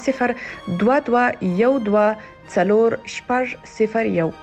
02212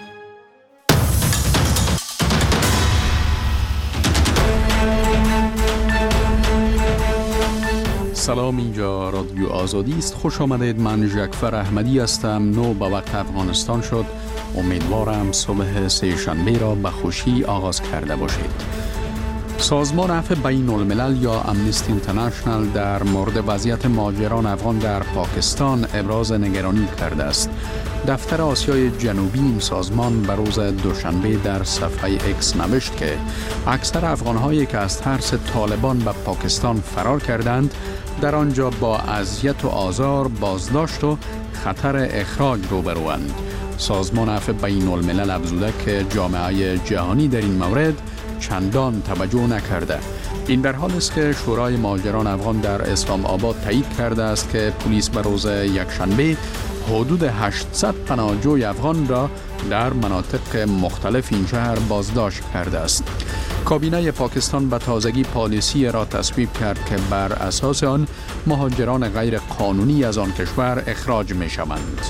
سلام، اینجا رادیو آزادی است. خوش آمدید. من جعفر احمدی هستم. 9 به وقت افغانستان شد. امیدوارم صبح سه‌شنبه را به خوشی آغاز کرده باشید. سازمان عفو بین الملل یا امنیستی اینترنشنال در مورد وضعیت مهاجران افغان در پاکستان ابراز نگرانی کرده است. دفتر آسیای جنوبی این سازمان به روز دوشنبه در صفحه اکس نوشت که اکثر افغان‌هایی که از ترس طالبان به پاکستان فرار کردند در آنجا با اذیت و آزار، بازداشت و خطر اخراج روبروند. سازمان عفو بین الملل افزوده که جامعه جهانی در این مورد چندان توجه نکرده. این در حال است که شورای مهاجران افغان در اسلام آباد تایید کرده است که پلیس به روز یکشنبه حدود 800 پناهجوی افغان را در مناطق مختلف این شهر بازداشت کرده است. کابینه پاکستان به تازگی پالیسی را تصویب کرد که بر اساس آن مهاجران غیر قانونی از آن کشور اخراج می شوند.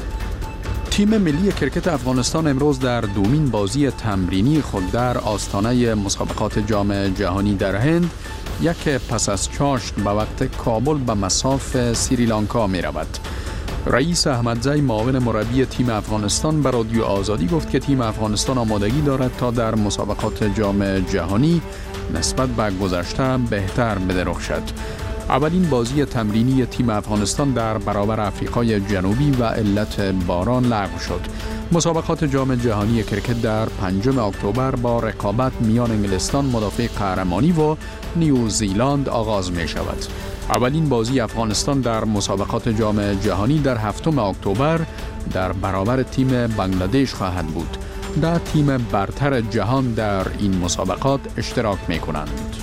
تیم ملی کرکت افغانستان امروز در دومین بازی تمرینی خود در آستانه مسابقات جام جهانی در هند یک پس از چاشت به وقت کابل به مصاف سریلانکا می رود. رئیس احمدزی معاون مربی تیم افغانستان به رادیو آزادی گفت که تیم افغانستان آمادگی دارد تا در مسابقات جام جهانی نسبت به گذشته بهتر بدرخشد. اولین بازی تمرینی تیم افغانستان در برابر آفریقای جنوبی و علت باران لغو شد. مسابقات جام جهانی کرکت در 5 اکتبر با رقابت میان انگلستان مدافع قهرمانی و نیوزیلند آغاز می شود. اولین بازی افغانستان در مسابقات جام جهانی در 7 اکتبر در برابر تیم بنگلادش خواهد بود. 10 تیم برتر جهان در این مسابقات اشتراک می کنند.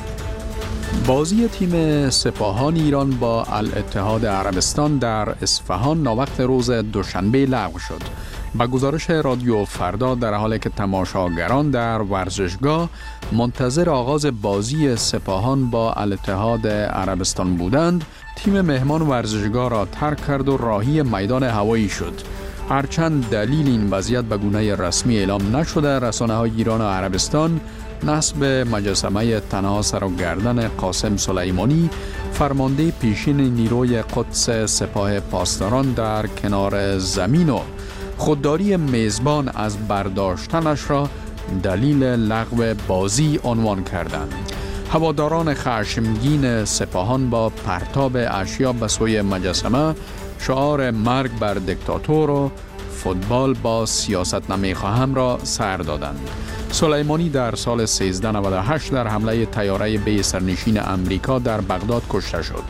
بازی تیم سپاهان ایران با الاتحاد عربستان در اصفهان ناوقت روز دوشنبه لغو شد. با گزارش رادیو فردا در حالی که تماشاگران در ورزشگاه منتظر آغاز بازی سپاهان با الاتحاد عربستان بودند، تیم مهمان ورزشگاه را ترک کرد و راهی میدان هوایی شد. هرچند دلیل این وضعیت به گونه رسمی اعلام نشده، رسانه‌های ایران و عربستان نصب مجسمه تنها سر و گردن قاسم سلیمانی، فرمانده پیشین نیروی قدس سپاه پاسداران در کنار زمین و خودداری میزبان از برداشتنش را دلیل لغو بازی عنوان کردند. هواداران خشمگین سپاهان با پرتاب اشیا به سوی مجسمه شعار مرگ بر دیکتاتور و فوتبال با سیاست نمیخواهم را سر دادند. سلیمانی در سال 1398 در حمله طیاره بی سرنشین امریکا در بغداد کشته شد.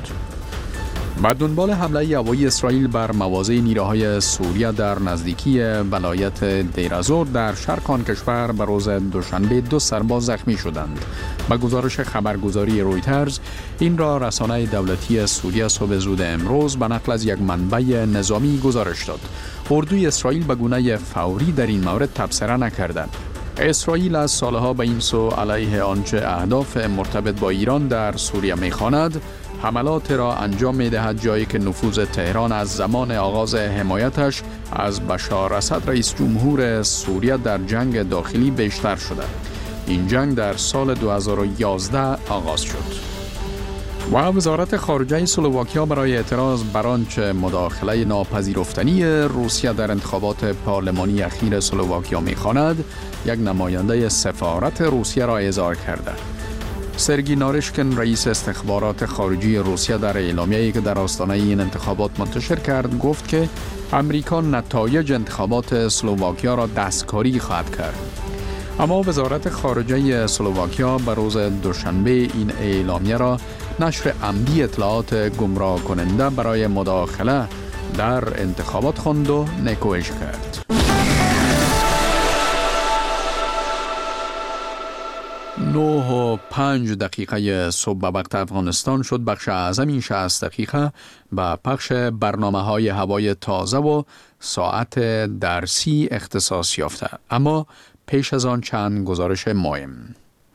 به دنبال حمله هوایی اسرائیل بر مواضع نیروهای سوریه در نزدیکی ولایت دیرازور در شرق آن کشور به روز دوشنبه 2 سرباز زخمی شدند. به گزارش خبرگزاری رویترز، این را رسانه دولتی سوریه صبح زود امروز به نقل از یک منبع نظامی گزارش داد. اردوی اسرائیل به گونه فوری در این مورد تبصره نکرد. اسرائیل از سالها به این سو علیه آنچه اهداف مرتبط با ایران در سوریه می‌خواند حملات را انجام می‌دهد، جایی که نفوذ تهران از زمان آغاز حمایتش از بشار اسد رئیس جمهور سوریه در جنگ داخلی بیشتر شده. این جنگ در سال 2011 آغاز شد. و وزارت خارجه اسلواکیا برای اعتراض بر آنچه مداخله ناپذیرفتنی روسیه در انتخابات پارلمانی اخیر اسلواکیا می‌خواند، یک نماینده سفارت روسیه را احضار کرده. سرگی نارشکن، رئیس استخبارات خارجی روسیه، در اعلامیه‌ای که در آستانه این انتخابات منتشر کرد گفت که امریکا نتایج انتخابات اسلواکیا را دستکاری خواهد کرد. اما وزارت خارجه اسلواکیا به روز دوشنبه این اعلامیه را نشر عمدی اطلاعات گمراه کننده برای مداخله در انتخابات خواند و نکوهش کرد. 9:05 صبح به وقت افغانستان شد. بخش اعظم این 60 دقیقه به پخش برنامه‌های هوای تازه و ساعت درسی اختصاص یافته. اما پیش از آن چند گزارش مهم.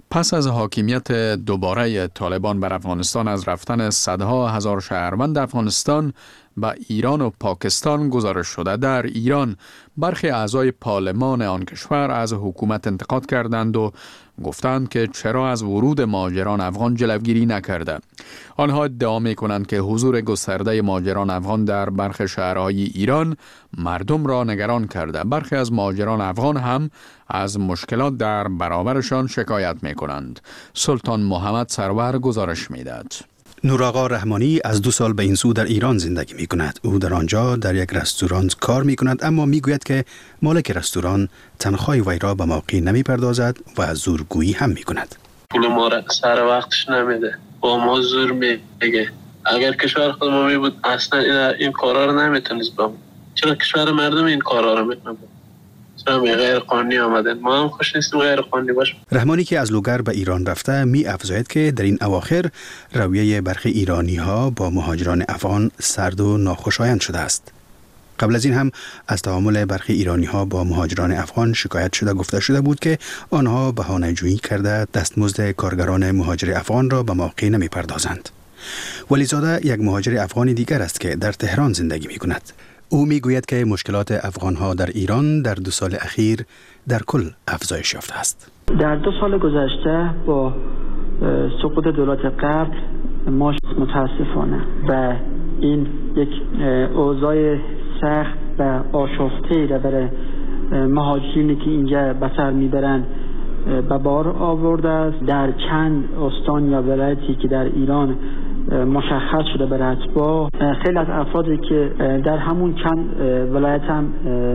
پس از حاکمیت دوباره طالبان بر افغانستان از رفتن صدها هزار شهروند افغانستان به ایران و پاکستان گزارش شده، در ایران برخی اعضای پارلمان آن کشور از حکومت انتقاد کردند و گفتند که چرا از ورود مهاجران افغان جلوگیری نکرده. آنها ادعا می‌کنند که حضور گسترده مهاجران افغان در برخی شهرهای ایران مردم را نگران کرده. برخی از مهاجران افغان هم از مشکلات در برابرشان شکایت می‌کنند. سلطان محمد سرور گزارش می‌دهد. نورآقا رحمانی از 2 سال به این سو در ایران زندگی می کند. او در آنجا در یک رستوران کار می کند، اما می گوید که مالک رستوران تنخواه وی را به موقع نمی پردازد و زورگویی هم می کند. پول ما را سر وقتش نمیده، با ما زور میگه. اگر کشور خود ما می بود اصلا این کارا رو نمیتونست بکنه. چرا کشور مردم این کارا رو میکنه؟ چرا غیر قانونی آمدن؟ ما هم خوش نیستیم غیر قانونی باشه. رحمانی که از لوگر به ایران رفته می افزاید که در این اواخر رویه برخی ایرانی ها با مهاجران افغان سرد و ناخوشایند شده است. قبل از این هم از تعامل برخی ایرانی ها با مهاجران افغان شکایت شده گفته شده بود که آنها بهانه‌جویی کرده دستمزد کارگران مهاجر افغان را به موقع نمی پردازند. ولیزاده یک مهاجر افغانی دیگر است که در تهران زندگی می کند. او می گوید که مشکلات افغان ها در ایران در 2 سال اخیر در کل افزایش یافته است. در 2 سال گذشته با سقوط دولت قبل ما متاسفانه و این یک اوضاع سخت و آشفته را برای مهاجرینی که اینجا به سر میبرند به بار آورده است. در چند استان یا ولایتی که در ایران مشخص شده به اتباع، خیلی از افرادی که در همون چند ولایت هم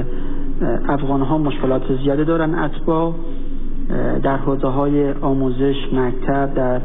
افغان ها مشکلات زیاده دارن، اتباع در حوزه های آموزش مکتب، در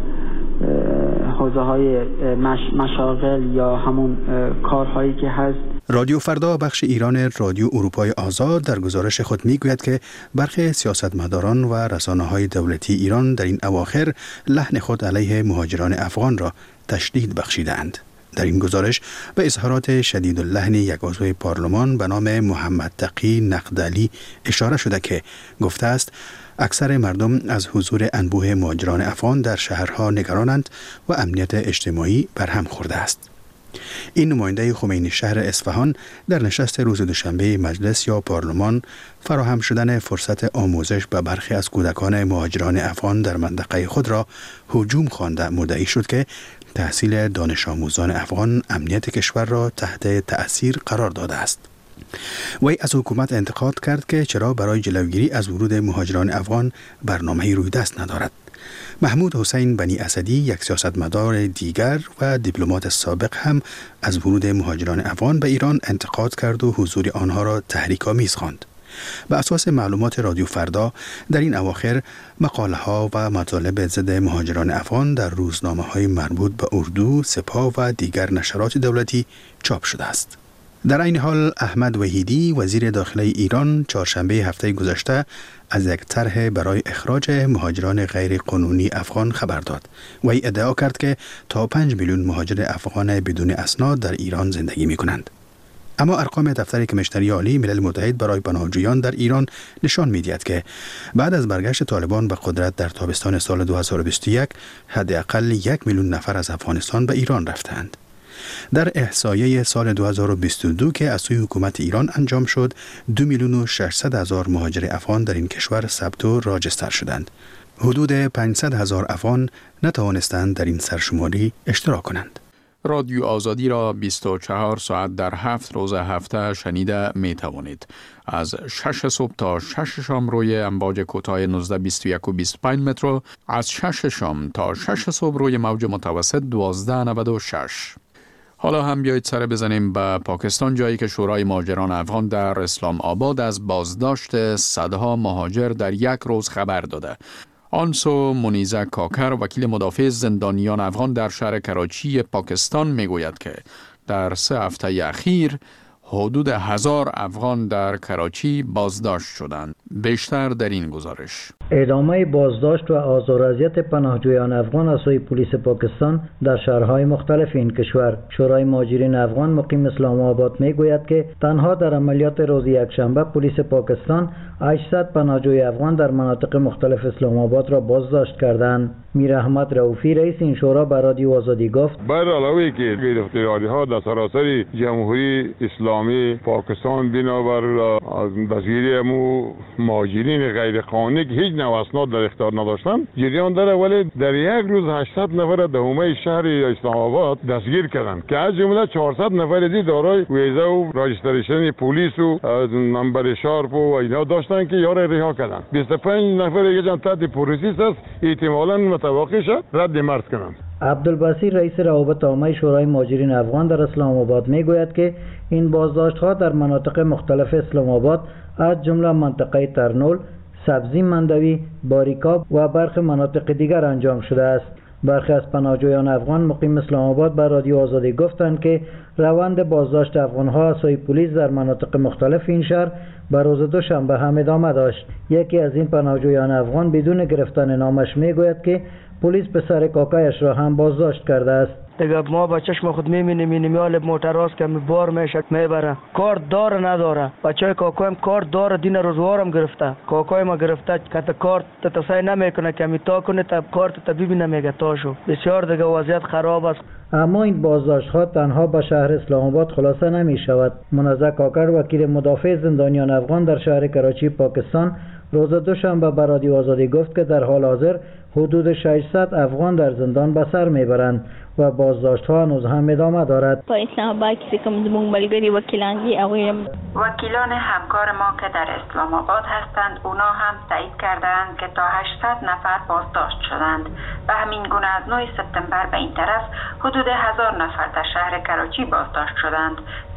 حوزه های مشاغل یا همون کارهایی که هست. رادیو فردا بخش ایران رادیو اروپای آزاد در گزارش خود میگوید که برخی سیاستمداران و رسانه‌های دولتی ایران در این اواخر لحن خود علیه مهاجران افغان را تشدید بخشیدند. در این گزارش به اظهارات شدید اللحن یک عضو پارلمان به نام محمد تقی نقدلی اشاره شده که گفته است اکثر مردم از حضور انبوه مهاجران افغان در شهرها نگرانند و امنیت اجتماعی برهم خورده است. این نماینده خمینی شهر اصفهان در نشست روز دوشنبه مجلس یا پارلمان فراهم شدن فرصت آموزش به برخی از کودکان مهاجران افغان در منطقه خود را هجوم خوانده مدعی شد که تحصیل دانش آموزان افغان امنیت کشور را تحت تأثیر قرار داده است. وی از حکومت انتقاد کرد که چرا برای جلوگیری از ورود مهاجران افغان برنامه‌ای روی دست ندارد. محمود حسین بنی اسدی، یک سیاستمدار دیگر و دیپلمات سابق، هم از ورود مهاجران افغان به ایران انتقاد کرد و حضور آنها را تحریک‌آمیز خواند. به اساس معلومات رادیو فردا در این اواخر مقاله‌ها و مطالب ضد مهاجران افغان در روزنامه‌های مربوط به اردو، سپاه و دیگر نشرات دولتی چاپ شده است. در این حال احمد وحیدی وزیر داخله ایران چهارشنبه هفته گذشته از یک طرح برای اخراج مهاجران غیر قانونی افغان خبر داد. وی ادعا کرد که تا 5 میلیون مهاجر افغان بدون اسناد در ایران زندگی می کنند. اما ارقام دفتر کمیشنری عالی ملل متحد برای پناهجویان در ایران نشان می‌دهد که بعد از برگشت طالبان به قدرت در تابستان سال 2021 حداقل 1 میلیون نفر از افغانستان به ایران رفتند. در احصایه سال 2022 که از سوی حکومت ایران انجام شد، 2,600,000 مهاجر افغان در این کشور ثبت و راجستر شدند. حدود 500,000 افغان نتوانستند در این سرشماری اشتراک کنند. رادیو آزادی را 24 ساعت در 7 روز هفته شنیده می توانید. از 6 صبح تا 6 شام روی امواج کوتاه 19، 21 و 25 متر، از 6 شام تا 6 صبح روی موج متوسط 1296. حالا هم بیایید سر بزنیم به پاکستان، جایی که شورای مهاجران افغان در اسلام آباد از بازداشت صدها مهاجر در یک روز خبر داده. آنسو منیزه کاکر، وکیل مدافع زندانیان افغان در شهر کراچی پاکستان، میگوید که در 3 هفته اخیر حدود 1000 افغان در کراچی بازداشت شدند. بیشتر در این گزارش. ادامه بازداشت و آزار و اذیت پناهجویان افغان از سوی پلیس پاکستان در شهرهای مختلف این کشور. شورای مهاجرین افغان مقیم اسلام آباد میگوید که تنها در عملیات روز یکشنبه پلیس پاکستان 800 پناهجوی افغان در مناطق مختلف اسلام آباد را بازداشت کردند. میر احمد رؤوفی رئیس این شورا به رادیو آزادی گفت: بر علاوه که گرفتاری‌ها در سراسر جمهوری اسلامی پاکستان بنابر دستگیری مهاجرین غیر قانونی که هیچ نوع اسناد در اختیار نداشتند جریان داره، ولی در یک روز 800 نفر در حومه شهر اسلام آباد دستگیر کردند که از جمله 400 نفر دیگه دارای ویزا و راجستریشن پلیس و نمبر شارپ و اینا داشتن که یارو رها کردند. 25 نفر دیگه تحت پروسس است، احتمالاً متوقع شد رد مرز کنند. عبدالبصیر رئیس روابط عامه شورای مهاجرین افغان در اسلام آباد میگوید که این بازداشت‌ها در مناطق مختلف اسلام آباد از جمله منطقه ترنول، سبزی مندوی، باریکاب و برخی مناطق دیگر انجام شده است. برخی از پناهجویان افغان مقیم اسلام آباد به رادیو آزادی گفتند که روند بازداشت افغان‌ها از سوی پلیس در مناطق مختلف این شهر به روز دوشنبه هم ادامه داشت. یکی از این پناهجویان افغان بدون گرفتن نامش میگوید که پلیس پسر کاکایش را هم بازداشت کرده است. دیگه ما با چشم خود می‌بینیم حال موتراست که بار میشه میبره، کار داره نداره. بچه کاکایم کار داره، دین روزوارم گرفته، کاکای ما گرفته که کار تسای نمیکنه که میتا کنه تا کار تا ببینه میگه تاشو. بسیار دیگه وضعیت خراب است. اما این بازداشت‌ها تنها به شهر اسلام آباد خلاصه نمی شود. منازع کاکر وکیل مدافع زندانیان افغان در شهر کراچی پاکستان روز دوشنبه به رادیو آزادی گفت که در حال حاضر حدود 600 افغان در زندان به سر میبرند و بازداشت‌ها هنوز هم ادامه دارد. په اسلام آباد کې کوم زموږ ملګري وکیلان دي وکیلان همکار ما که در اسلام آباد هستند اونا هم تایید کردند که تا 800 نفر بازداشت شدند و همین گونه از 9 سپتامبر به این طرف حدود 1000 نفر در شهر کراچی بازداشت شدند.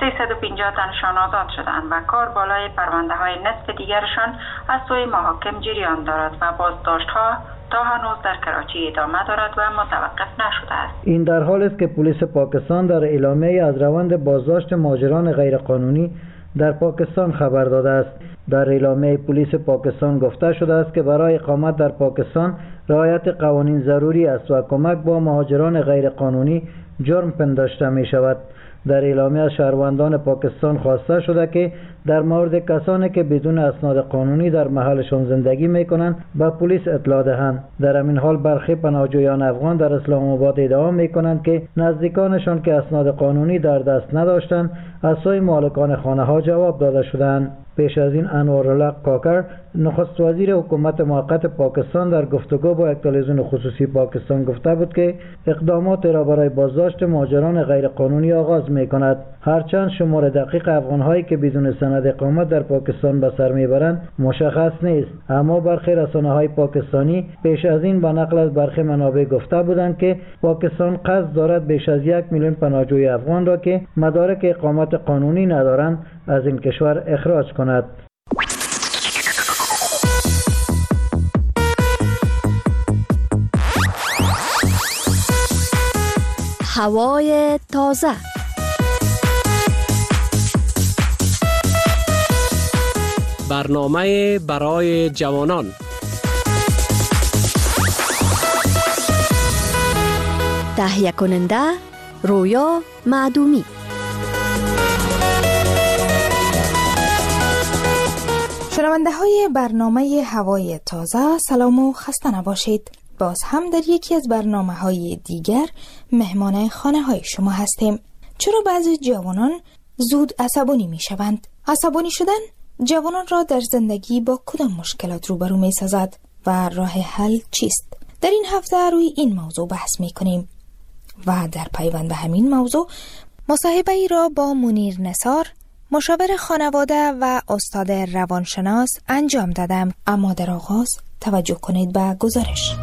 350 تنشان آزاد شدند و کار بالای پرونده‌های نصف دیگرشان از سوی محاکم جریان دارد و بازداشت‌ها تا هنوز در کراچی ادامه دارد و متوقف نشده است. این در حالی است که پلیس پاکستان در اعلامیه از روند بازداشت مهاجران غیرقانونی در پاکستان خبر داده است. در اعلامیه پلیس پاکستان گفته شده است که برای اقامت در پاکستان رعایت قوانین ضروری است و کمک با مهاجران غیرقانونی جرم پنداشته می شود. در اعلامیه از شهروندان پاکستان خواسته شده که در مورد کسانی که بدون اسناد قانونی در محلشان زندگی میکنند به پلیس اطلاع دهند. در همین حال برخی پناهجویان افغان در اسلام آباد ادعا میکنند که نزدیکانشان که اسناد قانونی در دست نداشتند از سوی مالکان خانه ها جواب داده شدند. پیش از این انوارالله کاکر نخست وزیر حکومت موقت پاکستان در گفتگو با یک تلویزیون خصوصی پاکستان گفته بود که اقدامات را برای بازداشت مهاجران غیرقانونی آغاز می‌کند. هرچند شمار دقیق افغان‌هایی که بدون سند اقامت در پاکستان به سر میبرند مشخص نیست، اما برخی رسانه‌های پاکستانی پیش از این به نقل از برخی منابع گفته بودند که پاکستان قصد دارد بیش از 1 میلیون پناهجوی افغان را که مدارک اقامت قانونی ندارند از این کشور اخراج کند. هوای تازه. برنامه برای جوانان. تهیه کننده رویا معدومی. شنونده های برنامه هوای تازه، سلام و خسته نباشید. باز هم در یکی از برنامه های دیگر مهمان خانه های شما هستیم. چرا بعضی جوانان زود عصبانی می شوند؟ عصبانی شدن جوانان را در زندگی با کدام مشکلات روبرو می سازد و راه حل چیست؟ در این هفته روی این موضوع بحث می کنیم و در پیوند به همین موضوع مصاحبه ای را با منیر نثار، مشاور خانواده و استاد روانشناس انجام دادم. اما در آغاز توجه کنید به گزارش.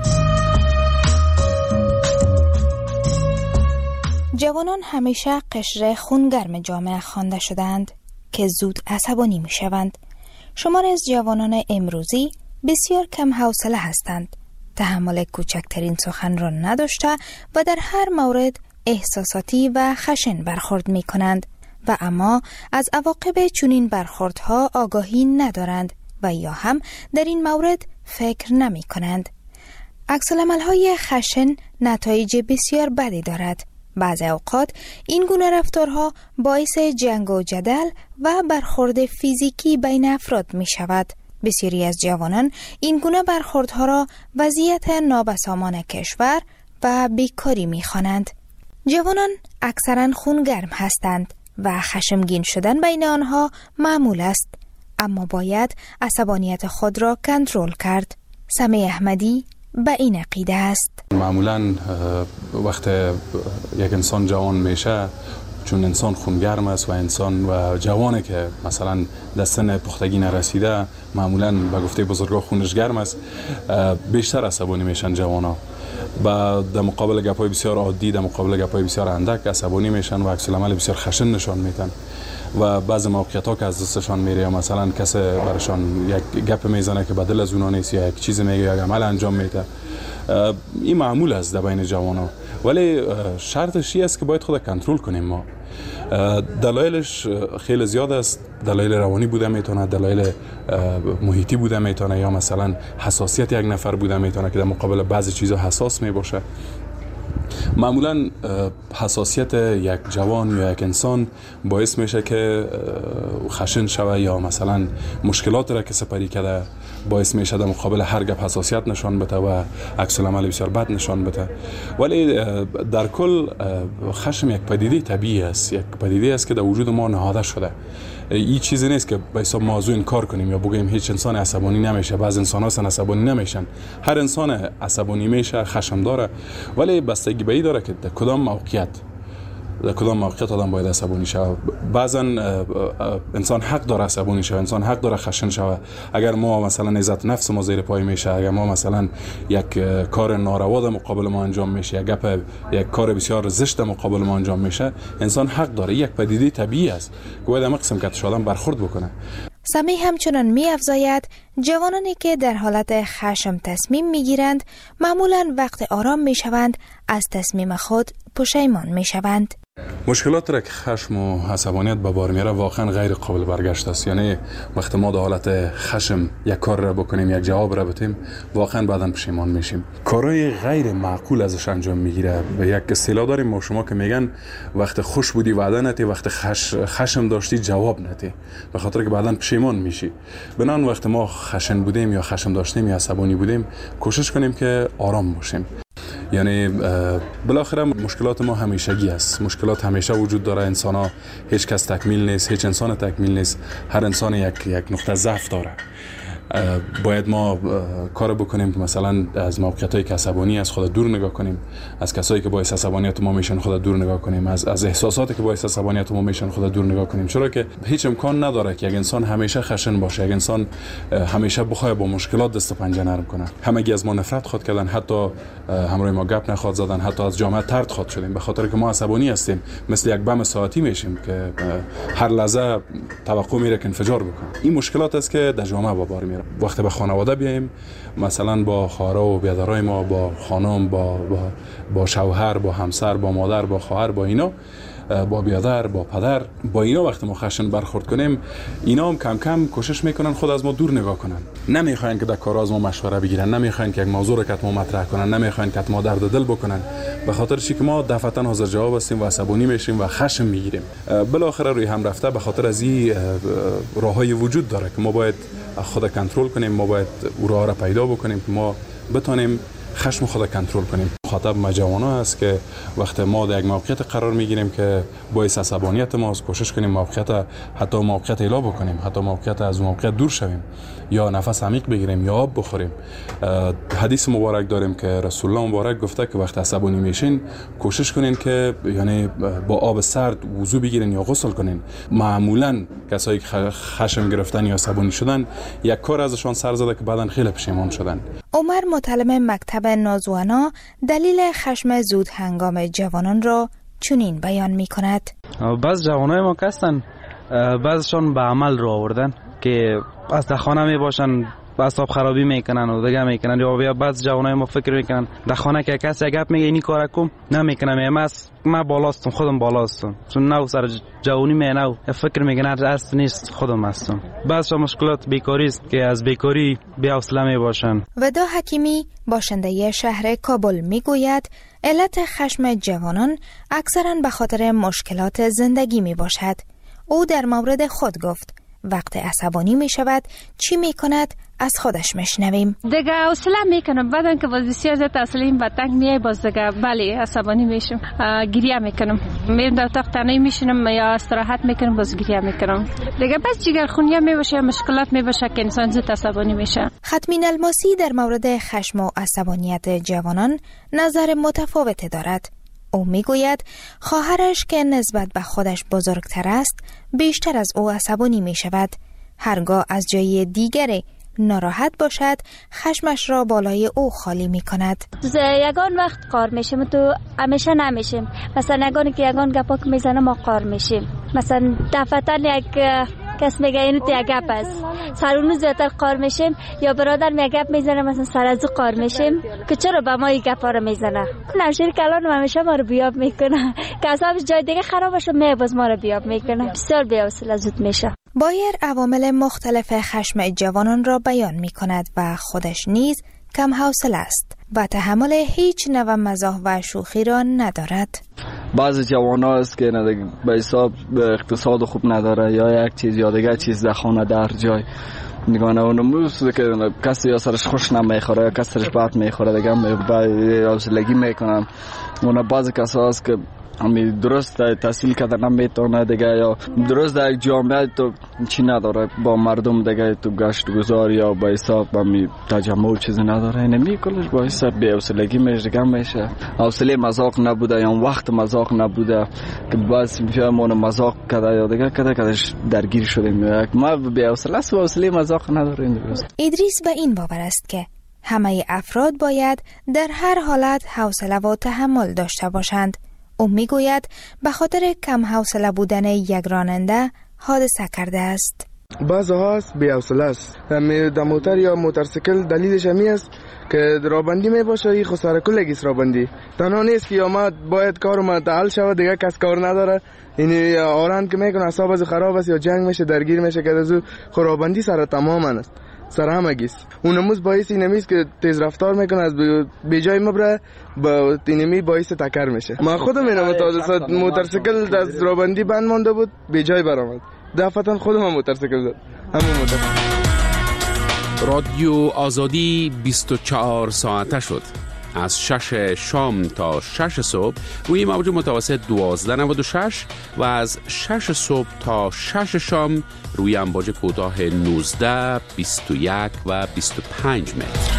جوانان همیشه قشر خونگرم جامعه خوانده شدند که زود عصبانی می شوند. شمار از جوانان امروزی بسیار کم حوصله هستند، تحمل کوچکترین سخن را نداشته و در هر مورد احساساتی و خشن برخورد می کنند و اما از عواقب چنین برخوردها آگاهی ندارند و یا هم در این مورد فکر نمی کنند. عکس‌العمل‌های خشن نتایج بسیار بدی دارد. بعضی اوقات این گونه رفتارها باعث جنگ و جدل و برخورد فیزیکی بین افراد می شود. بسیاری از جوانان این گونه برخوردها را وضعیت نابسامان کشور و بیکاری می خوانند. جوانان اکثرا خونگرم هستند و خشمگین شدن بین آنها معمول است، اما باید عصبانیت خود را کنترل کرد. سمی احمدی به این عقیده است. معمولا وقت یک انسان جوان میشه، چون انسان خونگرم است و انسان و جوانه که مثلا در سن پختگی نرسیده، معمولا به گفته بزرگا خونش گرم است، بیشتر عصبانی میشن جوانا. و در مقابل گپای بسیار عادی، در مقابل گپای بسیار اندک عصبانی میشن و عکس العمل بسیار خشن نشان میدن و بعض موقعیت ها که از دستشان میره، یا مثلا کسی برشان یک گپ میزنه که بدل از اونا نیست، یا یک چیز میگه یا یک عمل انجام میده. این معمول است در بین جوانا، ولی شرطش این است که باید خود کنترل کنیم. ما دلایلش خیلی زیاد است. دلایل روانی بوده میتونه، دلایل محیطی بوده میتونه، یا مثلا حساسیت یک نفر بوده میتونه که در مقابل بعضی چیزا حساس میباشه. معمولا حساسیت یک جوان یا یک انسان باعث میشه که خشن شوه، یا مثلا مشکلات را که سپری کرده باعث میشه در مقابل هر گپ حساسیت نشان بده و عکس العمل بسیار بد نشان بده. ولی در کل خشم یک پدیده طبیعی است، یک پدیده است که در وجود ما نهاده شده. این چیزی نیست که به حساب موضوع انکار کنیم یا بگیم هیچ انسان عصبانی نمیشه. بعض انسان ها عصبانی نمیشن، هر انسان عصبانی میشه، خشم داره، ولی بستگی به این داره که در کدام موقعیت آدم باید عصبانی شود. بعضا انسان حق داره عصبانی شود، انسان حق داره خشن شود. اگر ما مثلا عزت نفس ما زیر پای میشه، اگر ما مثلا یک کار ناروا در مقابل ما انجام میشه، یک کار بسیار زشت در مقابل ما انجام میشه، انسان حق داره. یک پدیده طبیعی است که باید قسم که آدم برخورد بکنه. سمی همچنان می افزاید جوانانی که در حالت خشم تصمیم می گیرند معمولا وقت آرام می شوند از تصمیم خود پشیمان می شوند. مشکلات را که خشم و عصبانیت به بار میاره واقعا غیر قابل برگشت است. یعنی وقتی ما در حالت خشم یک کار را بکنیم، یک جواب را بدیم، واقعا بعداً پشیمان میشیم. کارهای غیر معقول ازش انجام میگیره. و یک اصطلاح داریم ما شما که میگن وقت خوش بودی وعده نتی، وقت خشم داشتی جواب نتی، به خاطر که بعداً پشیمان میشی. بنان وقت ما خشن بودیم یا خشم داشتیم یا عصبانی بودیم، کوشش کنیم که آرام باشیم. یعنی بالاخره مشکلات ما همیشگی است. مشکلات همیشه وجود داره. انسان ها هیچ کس تکمیل نیست، هیچ انسان تکمیل نیست. هر انسان یک نقطه ضعف داره. باید ما کار بکنیم که مثلا از موقعیت‌های که عصبانی از خود دور نگاه کنیم، از کسایی که باعث عصبانیت ما میشن خود دور نگاه کنیم، از احساساتی که باعث عصبانیت ما میشن خود دور نگاه کنیم. چرا که هیچ امکان نداره که یک انسان همیشه خشن باشه، یک انسان همیشه بخواد با مشکلات دست و پنجه نرم کنه. همگی از ما نفرت خود کردن، حتی همراه ما گپ نخواد زدن، حتی از جامعه طرد خود شدیم به خاطر که ما عصبانی هستیم. مثل یک بم ساعتی میشیم که هر لحظه توقع میره که انفجار بکنه. این مشکلات است که در جامعه با بار میاره. وقتی به خانواده بیایم، مثلا با خواهرها و برادرای ما، با خانم، با شوهر، با همسر، با مادر، با خواهر، با اینا، با برادر، با پدر، با اینا وقتی ما خشن برخورد کنیم، اینا هم کم کم کوشش میکنن خود از ما دور نگاه کنن. نمیخواین که در کار از ما مشوره بگیرن، نمیخواین که یک موضوع رو که ما مطرح کنن، نمیخواین که ما درد دل بکنن، به خاطر چی که ما دفعتا حاضر جواب هستیم و عصبانی میشیم و خشم میگیریم. بالاخره روی هم رفته به خاطر از این راههای وجود داره که ما باید خود کنترل کنیم. ما باید او راه را پیدا بکنیم که ما بتونیم خشم خود کنترل کنیم. مخاطب ما جوانا است که وقتی ما در یک موقعیت قرار میگیریم که باعث عصبانیت ماست، کوشش کنیم حتی موقعیت الا بکنیم، حتی موقعیت از موقعیت دور شویم، یا نفس عمیق بگیریم یا آب بخوریم. حدیث مبارک داریم که رسول الله مبارک گفته که وقتی عصبانی میشین کوشش کنین که یعنی با آب سرد وضو بگیرین یا غسل کنین. معمولا کسایی که خشم گرفتن یا عصبانی شدن یک کار ازشان سر زده که بعداً خیلی پشیمان شدن. عمر متعلم مکتب نازوانا دلیل خشم زود هنگام جوانان را چنین بیان می کند. بعض جوانای ما هستن، بعضشان به عمل رو آوردن که از در خانه می باشن اعصاب خرابی میکنن و دیگه میکنن. یا بعض جوانای ما فکر میکنن در خانه که کسی گپ میگه اینی کارا کن نمیکنم، من بالاستم، خودم بالاستم، چون نو سر جوانی نو فکر میکنن اصل نیست، خودم هستم. بعض مشکلات بیکاری است که از بیکاری بی حوصله میباشن. ودا حکیمی باشنده شهر کابل میگوید علت خشم جوانان اکثرا به خاطر مشکلات زندگی میباشد. او در مورد خود گفت وقت عصبانی می شود چی می کند از خودش میشنویم. دیگه حوصله میکنم، بعدن که وزیسی از تسلیم به تنگ میای باز دیگه بله عصبانی میشم، گریه میکنم، میرم در اتاق تنهایی میشینم یا استراحت میکنم باز گریه میکنم. دیگه بس جگرخونی میباشه، مشکلات میباشه که انسان زود عصبانی میشه. ختمین الماسی در مورد خشم و عصبانیت جوانان نظر متفاوت دارد. او میگوید خواهرش که نسبت به خودش بزرگتر است بیشتر از او عصبانی می شود. هرگاه از جای دیگری ناراحت باشد خشمش را بالای او خالی می کند. یگان وقت قار میشیم تو همیشه نمیشیم. مثلا یگان گپا که میزنه ما قار میشیم. مثلا دفتر یک کس میگه اینو تو یک گپ است سرونو زیادتر قار میشیم، یا برادر یک گپ میزنه مثلا سر از قار میشیم که چرا به ما یک گپا رو میزنه. نمشیر کلان همیشه ما رو بیاب میکنه که اصابش جای دیگه خراب بشه باز ما رو بیاب میکنه. بسیار بی‌حوصله زود میشه. بایر عوامل مختلف خشم جوانان را بیان میکند و خودش نیز کم حوصله است و تحمل هیچ نوع مزاح و شوخی را ندارد. بعضی جوانا است که به حساب اقتصاد خوب نداره یا یک چیز یا دیگه چیز در خانه در جای نگانه اونموز که کسی یا سرش خوش نمیخوره یا کسی سرش بد میخوره دیگه حوصلگی میکنن. اونا بعضی کسا است که همی درست تحصیل کرده نمیتونه دیگه یا درست در یک جامعه تو چی نداره با مردم دیگه تو گشت گذار یا با حساب همی تجمع چیزی نداره. اینمی کلش با حساب بی حوصلگی میشه میشه. حوصله مذاق نبوده یا وقت مذاق نبوده که بس میفهمونه مذاق کرده یا دیگه کدش درگیر شدیم. ما بی حوصله است و حوصله مذاق نداره. ادریس به این باور است که همه افراد باید در هر حالت حوصله و تحمل داشته باشند. او میگوید به خاطر کم حوصله بودن یک راننده حادثه کرده است. بعض هاست بی حوصله است. در موتر یا موتورسیکل دلیلش همی است که رابندی می باشه ای خساره کلگیست رابندی. تنها نیست که یا ما باید کارم تعال شود دیگه کس کار نداره. این آرند که میکنه اعصاب از خراب است یا جنگ میشه درگیر میشه که از رابندی سر تماما است. سر همگیست. اونموز باعث اینمیست که تیز رفتار میکنه از به جای مبره با اینمی باعث تکر میشه. ما خودم اینم تا موتورسیکل از رابندی بند مونده بود به جای برآمد. دفعتا خودم موتورسیکل زد. همون موتورسیکل. رادیو آزادی 24 ساعته شد. از 6 شام تا 6 صبح روی موج متوسط 1296 و از 6 صبح تا 6 شام روی امواج کوتاه 19 21 و 25 متر.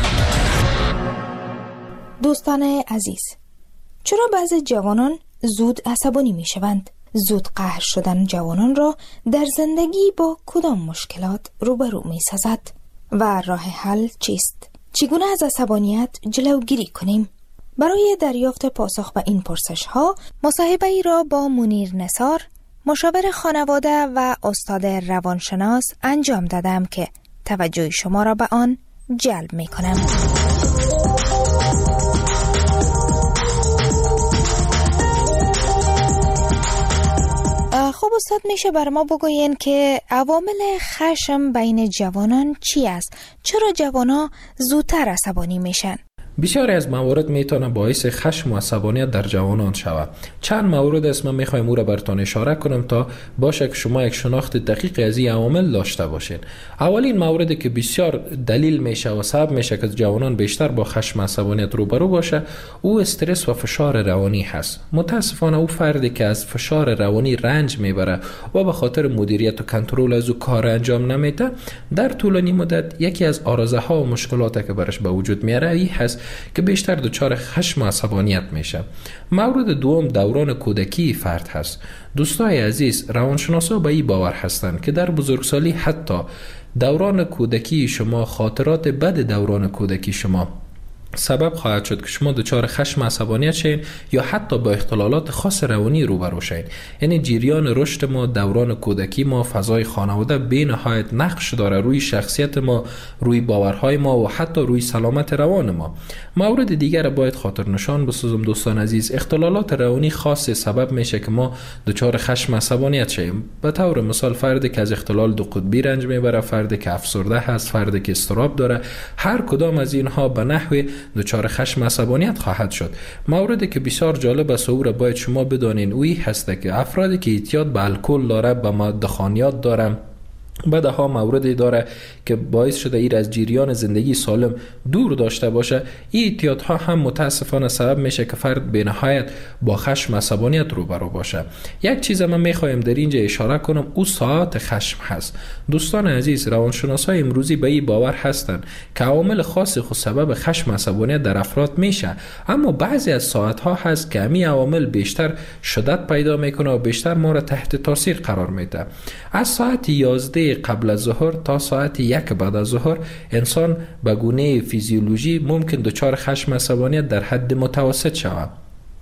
دوستان عزیز، چرا بعضی جوانان زود عصبانی می شوند؟ زود قهر شدن جوانان را در زندگی با کدام مشکلات روبرو می سازد و راه حل چیست؟ چگونه از عصبانیت جلوگیری کنیم؟ برای دریافت پاسخ به این پرسش ها مصاحبه ای را با منیر نثار، مشاور خانواده و استاد روانشناس انجام دادم که توجه شما را به آن جلب می کنم. خب استاد، میشه بر ما بگوین که عوامل خشم بین جوانان چی است؟ چرا جوانان زودتر عصبانی میشن؟ بسیاری از موارد میتونه باعث خشم و عصبانیت در جوانان شود. چند مورد است من میخوایم او را براتون اشاره کنم تا باشه که شما یک شناخت دقیق از این عوامل داشته باشین. اولین موردی که بسیار دلیل میشه و سبب میشه که جوانان بیشتر با خشم و عصبانیت روبرو باشه، او استرس و فشار روانی هست. متاسفانه او فردی که از فشار روانی رنج میبره و به خاطر مدیریت و کنترل از او کار انجام نمیده، در طولانی مدت یکی از آرزه ها و مشکلاتی که برش به وجود میاره این هست که بیشتر دچار خشم و عصبانیت میشه. مورد دوم دوران کودکی فرد هست. دوستای عزیز، روانشناسا به این باور هستند که در بزرگسالی حتی دوران کودکی شما، خاطرات بد دوران کودکی شما سبب خواهد شد که شما دچار خشم عصبانیت شین یا حتی با اختلالات خاص روانی روبرو شین. یعنی جریان رشد ما، دوران کودکی ما، فضای خانواده به نهایت نقش داره روی شخصیت ما، روی باورهای ما و حتی روی سلامت روان ما. مورد دیگر باید خاطر نشان بسازم دوستان عزیز، اختلالات روانی خاص سبب میشه که ما دچار خشم عصبانیت شیم. به طور مثال فردی که از اختلال دو قطبی رنج میبره، فردی که افسرده هست، فردی که اضطراب داره، هر کدام از اینها به نحو دچار خشم عصبانیت خواهد شد. موردی که بسیار جالب است و را باید شما بدانین اوی هست که افرادی که اعتیاد به الکل داره، به مواد خانیات داره، بعدها موردی داره که باعث شده ایر از جریان زندگی سالم دور داشته باشه، این اعتیادها هم متاسفانه سبب میشه که فرد به نهایت با خشم عصبانیت روبرو باشه. یک چیز من میخوایم در اینجا اشاره کنم، او ساعات خشم هست. دوستان عزیز، روانشناسای امروزی به این باور هستند که عوامل خاصی خود سبب خشم عصبانیت در افراد میشه، اما بعضی از ساعت ها هست که همین عوامل بیشتر شدت پیدا میکنه و بیشتر ما را تحت تاثیر قرار میده. از ساعت 11 قبل از ظهر تا ساعت 1 بعد از ظهر انسان به گونه فیزیولوژی ممکن دچار خشم عصبانیت در حد متوسط شود.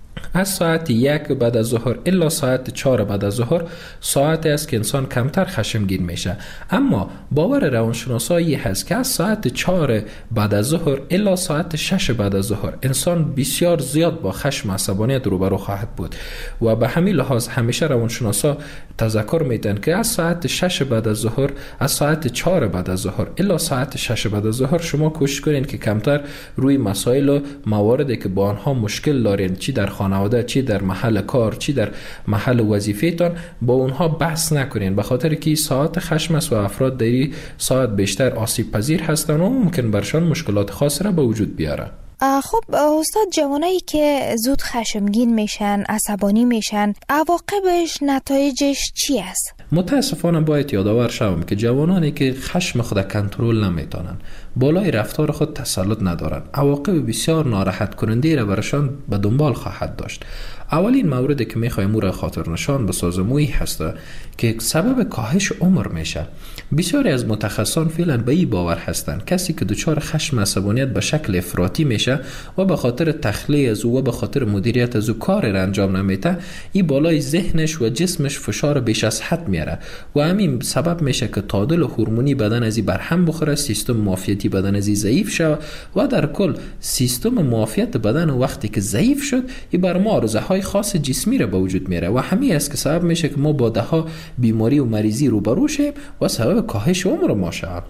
از ساعت 1 بعد از ظهر الا ساعت 4 بعد از ظهر ساعتی است که انسان کمتر خشمگین میشه. اما باور روانشناسایی هست که از ساعت 4 بعد از ظهر الا ساعت 6 بعد از ظهر انسان بسیار زیاد با خشم عصبانیت روبرو خواهد بود و به همین لحاظ همیشه روانشناسا تذکر میدن که از ساعت 6 بعد از ظهر، از ساعت 4 بعد از ظهر الا ساعت 6 بعد از ظهر شما کوشش کنین که کمتر روی مسائل و مواردی که با آنها مشکل دارین، چی در خانواده، چی در محل کار، چی در محل وظیفه‌تان، با اونها بحث نکنین، به خاطر که ساعت خشم است و افراد در این ساعت بیشتر آسیب پذیر هستند و ممکن برشان مشکلات خاصی را به وجود بیاره. خب استاد، جوانایی که زود خشمگین میشن، عصبانی میشن، عواقبش، نتایجش چی است؟ متاسفانه باید یادآور شوم که جوانانی که خشم خود کنترل نمیتونن، بالای رفتار خود تسلط ندارن، عواقب بسیار ناراحت کننده را برشان به دنبال خواهد داشت. اولین موردی که میخوایم او را خاطر نشان بسازم اوی هست که سبب کاهش عمر میشه. بسیاری از متخصصان فعلا به این باور هستند کسی که دچار خشم عصبانیت به شکل افراطی میشه و به خاطر تخلیه از او و به خاطر مدیریت از او کار را انجام نمیده، این بالای ذهنش و جسمش فشار بیش از حد میاره و همین سبب میشه که تعادل هورمونی بدن از این برهم بخوره، سیستم معافیتی بدن از این ضعیف شود و در کل سیستم معافیت بدن وقتی که ضعیف شد این بر ما آرزوهای خاص جسمی را به وجود میاره و همین است که سبب میشه که ما با دهها بیماری و مریضی روبرو شیم و سبب کاهش عمر ما شود.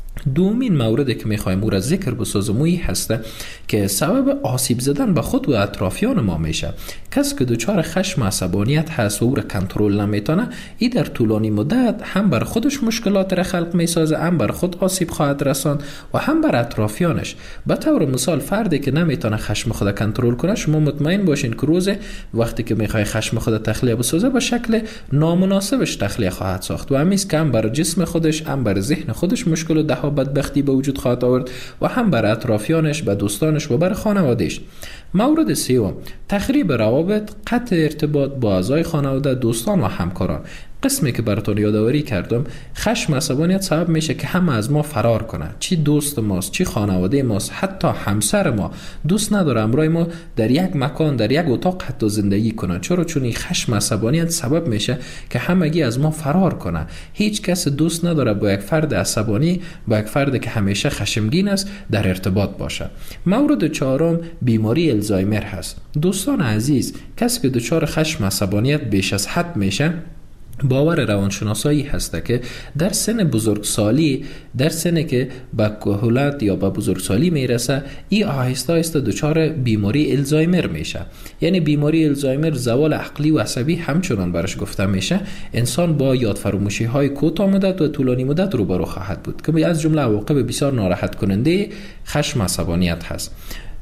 دومین موردی که میخوایم او را ذکر بسازم اوی هسته که سبب آسیب زدن به خود و اطرافیان ما میشه. کسی که دچار خشم عصبانیت هست و او را کنترل نمیتونه، این در طولانی مدت هم بر خودش مشکلات را خلق میسازه، هم بر خود آسیب خواهد رساند و هم بر اطرافیانش. به طور مثال فردی که نمیتونه خشم خود کنترل کنه، شما مطمئن باشین که روز وقتی که میخوای خشم خود تخلیه بسازه به شکل نامناسبش تخلیه خواهد ساخت و همیست که هم بر جسم خودش هم بر ذهن خودش مشکل و دهها بدبختی به وجود خواهد آورد و هم بر اطرافیانش، به دوستانش و بر خانوادهش. مورد سوم، تخریب روابط، قطع ارتباط با اعضای خانواده، دوستان و همکاران. قسمی که براتون یادآوری کردم، خشم عصبانیت سبب میشه که همه از ما فرار کنه، چی دوست ماست، چی خانواده ماست، حتی همسر ما دوست نداره همراه ما در یک مکان، در یک اتاق حتی زندگی کنه. چرا؟ چون این خشم عصبانیت سبب میشه که همگی از ما فرار کنه. هیچ کس دوست نداره با یک فرد عصبانی، با یک فرد که همیشه خشمگین است در ارتباط باشه. مورد چهارم، بیماری الزایمر هست. دوستان عزیز، کسی که دچار خشم عصبانیت بیش از حد میشه، باور روانشناسایی هسته که در سن بزرگسالی، در سن که به کهولت یا به بزرگسالی میرسه، این آهسته آهسته دچار بیماری الزایمر میشه. یعنی بیماری الزایمر زوال عقلی و عصبی همچنان برش گفته میشه. انسان با یادفراموشی های کوتاه مدت و طولانی مدت روبرو خواهد بود که از جمله عواقب بسیار ناراحت کننده خشم عصبانیت هست.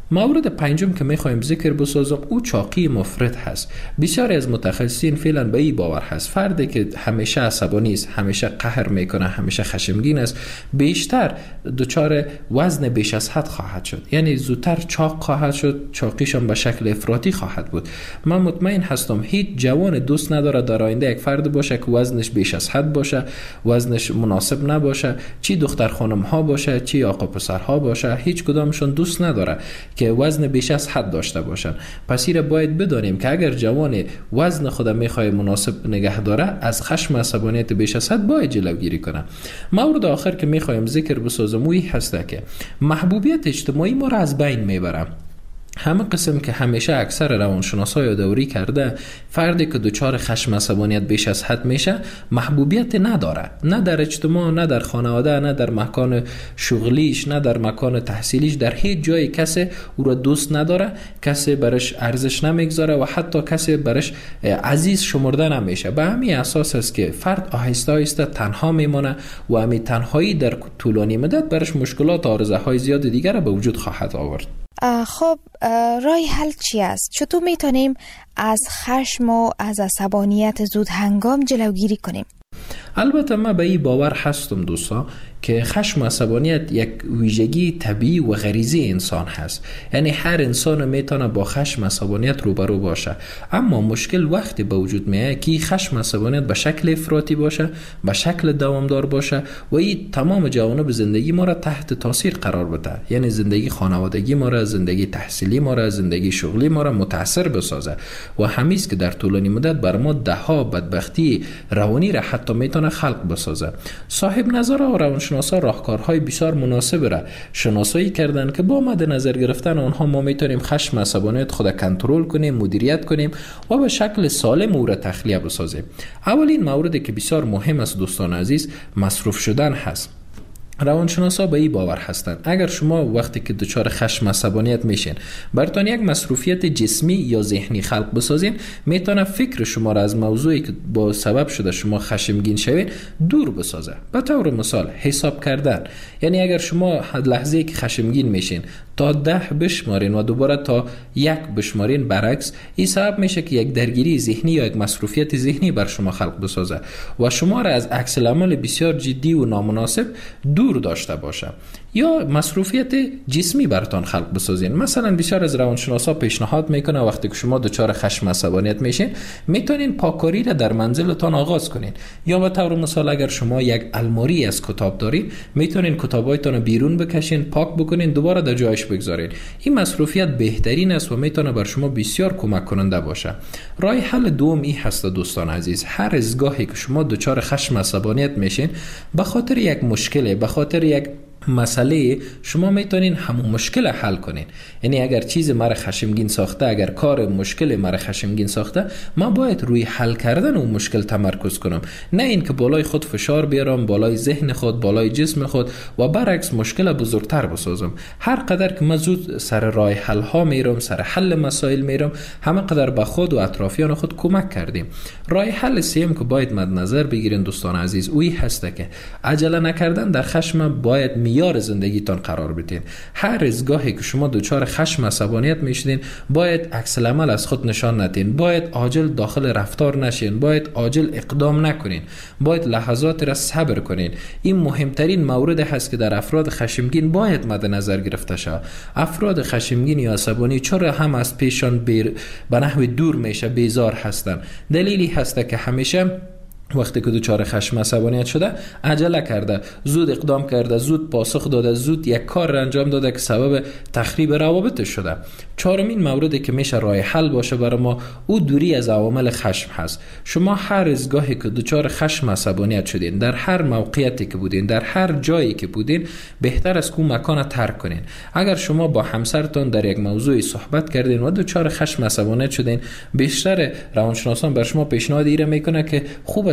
مورد پنجم که میخوایم ذکر بسازم او چاقی مفرط هست. بسیاری از متخصصین فعلا به این باور هست فردی که همیشه عصبانی است، همیشه قهر میکنه، همیشه خشمگین است، بیشتر دچار وزن بیش از حد خواهد شد، یعنی زودتر چاق خواهد شد، چاقیش هم به شکل افراطی خواهد بود. من مطمئن هستم هیچ جوان دوست نداره در آینده یک فرد باشه که وزنش بیش از حد باشه، وزنش مناسب نباشه، چی دختر خانم ها باشه چی آقا پسر ها باشه، هیچ کدامشون دوست نداره که وزن بیش از حد داشته باشن. پس این باید بدانیم که اگر جوان وزن خود میخواد مناسب نگه داره، از خشم عصبانیت بیش از حد باید جلوگیری کنه. مورد آخر که میخوایم ذکر بسازم وی هسته که محبوبیت اجتماعی ما را از بین میبره. همه قسم که همیشه اکثر روانشناسای دوری کرده، فردی که دچار خشم عصبانیت بیش از حد میشه محبوبیت نداره، نه در اجتماع، نه در خانواده، نه در مکان شغلیش، نه در مکان تحصیلیش، در هیچ جای کسی او را دوست نداره، کسی برش ارزش نمیگذاره و حتی کسی برش عزیز شمرده نمیشه. به همین اساس است که فرد آهسته آهسته تنها میمونه و همین تنهایی در طولانی مدت برش مشکلات و آرزوهای زیاد دیگر به وجود خواهد آورد. خب راه حل چی است؟ چطور میتونیم از خشم و از عصبانیت زود هنگام جلوگیری کنیم؟ البته من به این باور هستم دوستا که خشم و عصبانیت یک ویژگی طبیعی و غریزی انسان هست، یعنی هر انسان میتونه با خشم و عصبانیت روبرو باشه، اما مشکل وقتی به وجود میاد که خشم و عصبانیت به شکل افراطی باشه، به شکل دوامدار باشه و این تمام جوانب زندگی ما را تحت تاثیر قرار بده، یعنی زندگی خانوادگی ما را، زندگی تحصیلی ما را، زندگی شغلی ما را متاثر بسازه و همیست که در طولانی مدت بر ما دهها بدبختی روانی را حتی میتونه خلق بسازه. صاحب نظر و روانشناسا راهکارهای بسیار مناسب را شناسایی کردن که با مد نظر گرفتن آنها ما میتونیم خشم و عصبانیت خود کنترل کنیم، مدیریت کنیم و به شکل سالم او را تخلیه بسازیم. اولین موردی که بسیار مهم است دوستان عزیز، مصروف شدن هست. روانشناسا به این باور هستند اگر شما وقتی که دچار خشم عصبانیت میشین براتون یک مصروفیت جسمی یا ذهنی خلق بسازین، میتونه فکر شما را از موضوعی که با سبب شده شما خشمگین شوین دور بسازه. به طور مثال حساب کردن، یعنی اگر شما لحظه‌ای که خشمگین میشین تا 10 بشمارین و دوباره تا 1 بشمارین، برعکس این سبب میشه که یک درگیری ذهنی یا یک مصروفیت ذهنی بر شما خلق بسازه و شما را از عکس العمل بسیار جدی و نامناسب دور داشته باشه. یا مصروفیت جسمی براتون خلق بسازین. مثلا بسیار از روانشناسا پیشنهاد میکنه وقتی که شما دچار خشم عصبانیت میشین میتونین پاککاری را در منزلتان آغاز کنین، یا به طور مثال اگر شما یک الماری از کتاب دارین میتونین کتابایتون رو بیرون بکشین، پاک بکنین، دوباره در جایش بگذارین. این مصروفیت بهترین است و میتونه بر شما بسیار کمک کننده باشه. راه حل دوم این هست دوستان عزیز، هر از گاهی که شما دچار خشم عصبانیت میشین به خاطر یک مشکل، به خاطر یک مسئله، شما میتونین همون مشکل حل کنین. یعنی اگر چیز مرا خشمگین ساخته، اگر کار مشکل مرا خشمگین ساخته، من باید روی حل کردن اون مشکل تمرکز کنم، نه این که بالای خود فشار بیارم، بالای ذهن خود، بالای جسم خود و برعکس مشکل بزرگتر بسازم. هر قدر که من زود سر راه حل ها میرم، سر حل مسائل میرم، همه قدر به خود و اطرافیان خود کمک کردیم. راه حل سوم که باید مد نظر بگیرین دوستان عزیز اوی هست که عجله نکردن در خشم باید معیار زندگیتان قرار بدین. هر از گاهی که شما دچار خشم عصبانیت میشدین باید عکس العمل از خود نشان ندین، باید عاجل داخل رفتار نشین، باید عاجل اقدام نکنین، باید لحظات را صبر کنین. این مهمترین مورد هست که در افراد خشمگین باید مد نظر گرفته شود. افراد خشمگین یا عصبانی چرا هم از پیشان به نحو دور میشه، بیزار هستن؟ دلیلی هست که همیشه وقتی که دچار خشم عصبانیت شده عجله کرده، زود اقدام کرده، زود پاسخ داده، زود یک کار را انجام داده که سبب تخریب روابطش شده. چهارمین موردی که میشه راه حل باشه برای ما او دوری از عوامل خشم هست. شما هر از گاهی که دچار خشم عصبانیت شدین، در هر موقعیتی که بودین، در هر جایی که بودین، بهتر است که اون مکان ترک کنین. اگر شما با همسرتون در یک موضوعی صحبت کردین و دچار خشم عصبانیت شدین، بیشتر روانشناسان بر شما پیشنهاد ایره میکنه که خوب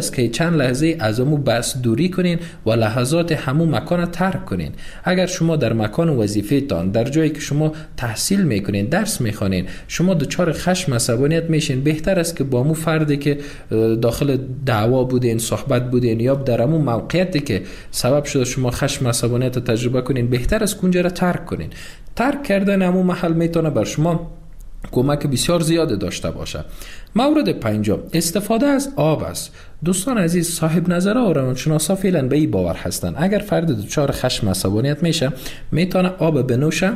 است که چند لحظه از امو بس دوری کنین و لحظات همو مکان ترک کنین. اگر شما در مکان وظیفه تان، در جایی که شما تحصیل میکنین، درس میخوانین، شما دچار خشم عصبانیت میشین، بهتر است که با امو فردی که داخل دعوا بودین، صحبت بودین یا در امو موقعیتی که سبب شده شما خشم عصبانیت تجربه کنین، بهتر است اونجا را ترک کنین. ترک کردن امو محل میتونه بر شما کمک بسیار زیاد داشته باشه. مورد پنجم استفاده از آب است. دوستان عزیز، صاحب نظرها و روانشناسا فعلا به این باور هستند اگر فرد دچار خشم عصبانیت میشه میتونه آب بنوشه،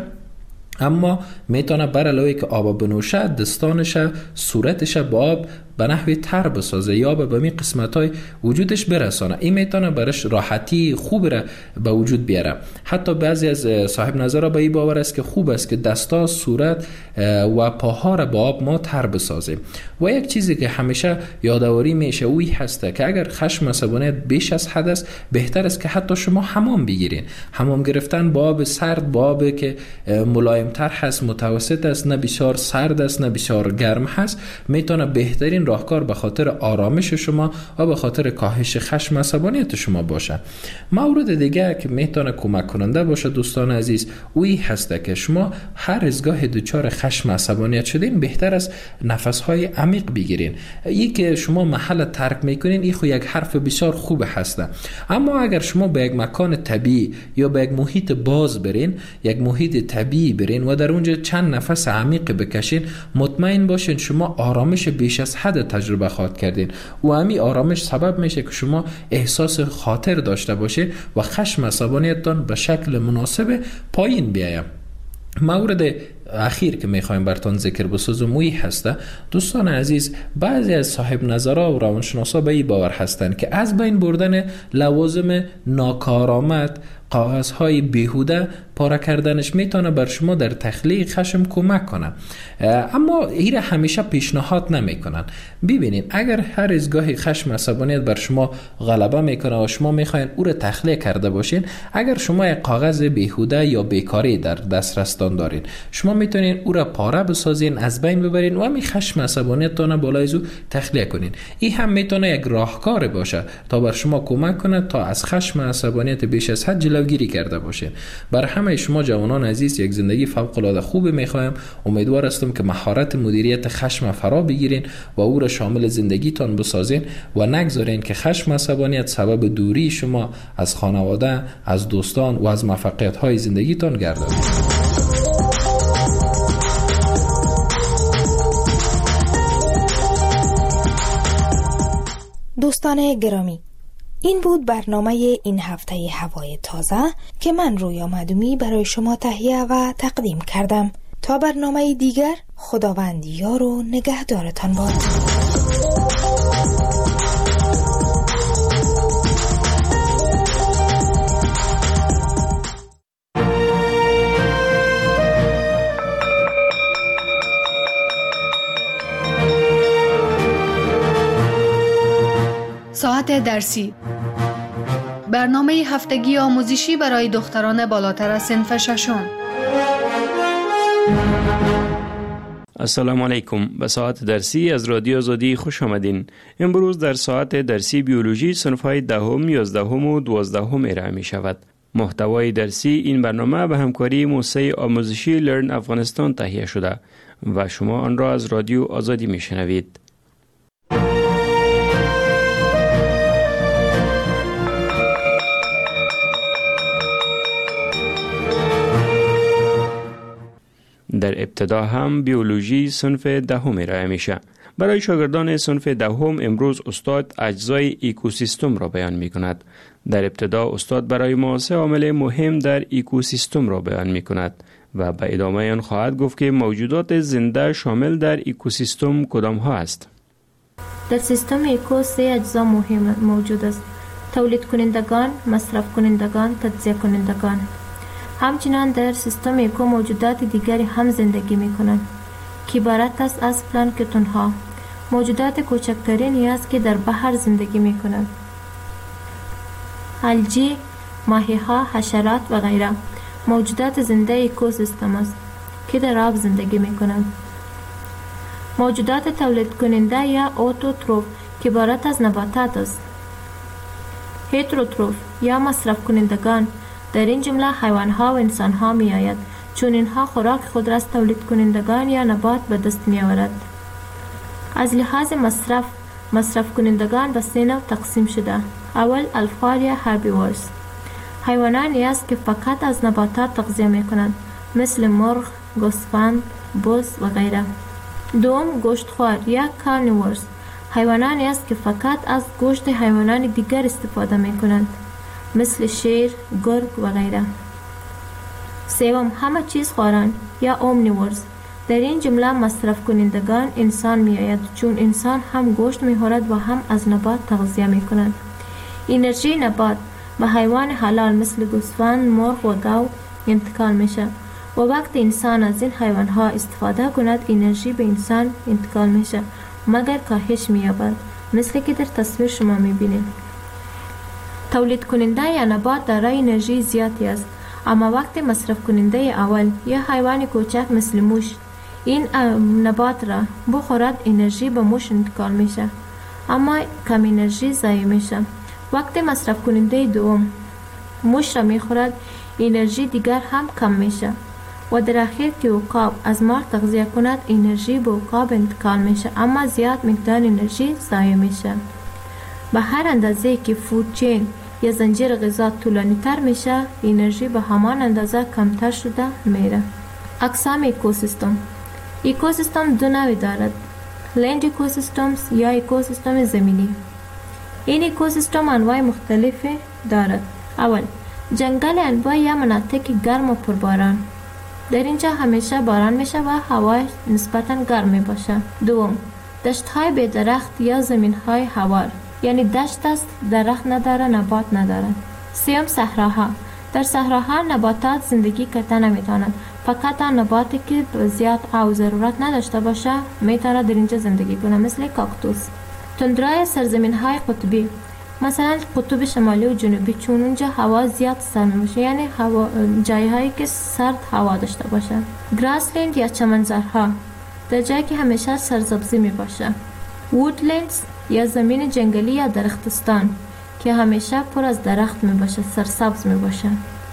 اما میتونه بر علاوه که آب بنوشه دستانش صورتش با آب به نحوی تر بسازه یا به می قسمت‌های وجودش برسانه. این میتونه برش راحتی خوب را به وجود بیاره. حتی بعضی از صاحب نظرها به این باور است که خوب است که دستا، صورت و پاها را با آب ما تر بسازیم. و یک چیزی که همیشه یادآوری میشه اوی هسته که اگر خشم عصبانیت بیش از حد است، بهتر است که حتی شما حمام بگیرین. حمام گرفتن با آب سرد، با آب که ملایم تر هست، متوسط است، نه بسیار سرد است نه بسیار گرم هست، میتونه بهترین راهکار به خاطر آرامش شما و به خاطر کاهش خشم عصبانیت شما باشه. مورد دیگه که میتونه کمک کننده باشه دوستان عزیز اوی هسته که شما هر از گاه دچار خشم عصبانیت شدین، بهتر است نفس‌های عمیق بگیرین. این که شما محل ترک میکنین، این خو یک حرف بسیار خوب هسته، اما اگر شما به یک مکان طبیعی یا به یک محیط باز برین، یک محیط طبیعی برین و در اونجا چند نفس عمیق بکشین، مطمئن باشین شما آرامش بیش از حد تجربه خواهد کردین و همین آرامش سبب میشه که شما احساس خاطر داشته باشین و خشم عصبانیتتان به شکل مناسب پایین بیاید. مورد اخیر که میخوایم براتون ذکر بسازم اوی هسته دوستان عزیز، بعضی از صاحب نظرها و روانشناسا به این باور هستند که از بین بردن لوازم ناکارآمد، کاغذهای بیهوده پاره کردنش میتونه بر شما در تخلیه خشم کمک کنه، اما این همیشه پیشنهاد نمیکنن. ببینید اگر هر از گاهی خشم عصبانیت بر شما غلبه میکنه و شما میخواین او را تخلیه کرده باشین، اگر شما یک کاغذ بیهوده یا بیکاری در دسترستان دارین، شما میتونین او را پاره بسازین، از بین ببرین و همین خشم عصبانیتتان بالای از او تخلیه کنین. این هم میتونه یک راهکار باشه تا بر شما کمک کنه تا از خشم عصبانیت بیش از حد جلوگیری کرده باشین. بر همه شما جوانان عزیز یک زندگی فوق العاده خوب میخوایم. امیدوار هستم که مهارت مدیریت خشم فرا بگیرین و او را شامل زندگیتان بسازین و نگذارین که خشم عصبانیت سبب دوری شما از خانواده، از دوستان و از موفقیت های زندگیتان گردد. دوستان گرامی، این بود برنامه این هفته هوای تازه که من رویا معدومی برای شما تهیه و تقدیم کردم. تا برنامه دیگر، خداوند یار و نگهدارتان باد. ساعت درسی، برنامه هفتگی آموزشی برای دختران بالاتر از صنف ششم. السلام علیکم. به ساعت درسی از رادیو آزادی خوش آمدین. امروز در ساعت درسی بیولوژی صنف‌های دهم، 11 و 12 ارائه می شود. محتوای درسی این برنامه به همکاری موسسه آموزشی لرن افغانستان تهیه شده و شما آن را از رادیو آزادی می شنوید. در ابتدا هم بیولوژی صنف دهم ارائه میشه. برای شاگردان صنف دهم امروز استاد اجزای اکوسیستم را بیان می کند. در ابتدا استاد برای ما 3 عامل مهم در اکوسیستم را بیان می کند و به ادامه آن خواهد گفت که موجودات زنده شامل در اکوسیستم کدام ها است. در سیستم اکو 3 اجزا مهم موجود است: تولید کنندگان، مصرف کنندگان، تجزیه کنندگان. همچنین در سیستم اکو موجودات دیگری هم زندگی می کنند که عبارت است از پلانکتون ها، موجودات کوچکترینی است که در بحر زندگی می کنند. الژی، ماهی ها، حشرات و غیره موجودات زنده اکوسیستم است که در آب زندگی می کنند. موجودات تولید کننده یا اوتوتروف که که عبارت از نباتات است. هتروتروف یا مصرف کنندگان در این جمله حیوانها و انسانها می آید، چون اینها خوراک خود را از تولید کنندگان یا نبات به دست می آورد. از لحاظ مصرف کنندگان به 3 نوع تقسیم شده. اول الفار یا هربیورز، حیوانانی است که فقط از نباتات تغذیه می کنند، مثل مرغ، گوسفند، بز و غیره. دوم گوشتخوار یا کارنیورز، حیوانانی است که فقط از گوشت حیوانان دیگر استفاده می کنند، مثل شیر، گرگ و غیره. سوم همه چیز خواران یا اومنیورز، در این جمله مصرف کنندگان انسان می آید، چون انسان هم گوشت می خورد و هم از نبات تغذیه می کند. انرژی نبات به حیوان حلال مثل گوسفند، مرغ و گاو انتقال می شود و وقتی انسان از این حیوان ها استفاده کند انرژی به انسان انتقال می شود مگر کاهش می یابد، مثل که در تصویر شما می بینید. تولید کننده یا نبات دارای انرژی زیادی است، اما وقتی مصرف کننده اول یا حیوان کوچک مثل موش این نبات را بخورد انرژی به موش انتقال می شود اما کم انرژی ضایع می شود. وقتی مصرف کننده دوم موش را می خورد انرژی دیگر هم کم می شود و در اخیر که عقاب از مار تغذیه کند انرژی به عقاب انتقال می شود اما زیاد مقدار انرژی ضایع می شود. به هر اندازه که فود چین یا زنجیر غذا طولانی تر می شود انرژی به همان اندازه کمتر شده میره. اقسام اکوسیستم. اکوسیستم دو نوع دارد، لند اکوسیستمز یا اکوسیستم زمینی. این اکوسیستم انواع مختلفی دارد. اول جنگل انواع یا مناطق گرم و پرباران، در اینجا همیشه باران میشه و هوا نسبتا گرم می باشه. دوم دشت های بی درخت یا زمین های هوار، یعنی دشت است درخت نداره نبات نداره. سوم صحراها، در صحراها نباتات زندگی کردن نمیتونند، فقط آن نباتی که زیاد آب ضرورت نداشته باشه میتونه در اینجا زندگی کنه، مثل کاکتوس. تندرای سرزمین های قطبی، مثلا قطب شمالی و جنوبی، چون اونجا هوا زیاد سرد میشه، یعنی جایی هایی که سرد هوا داشته باشه. گراسلند یا چمنزارها، در جایی که همیشه سرسبزی می باشه. وودلندز یا زمین جنگلی یا درختستان که همیشه پر از درخت می باشه، سرسبز می باشه.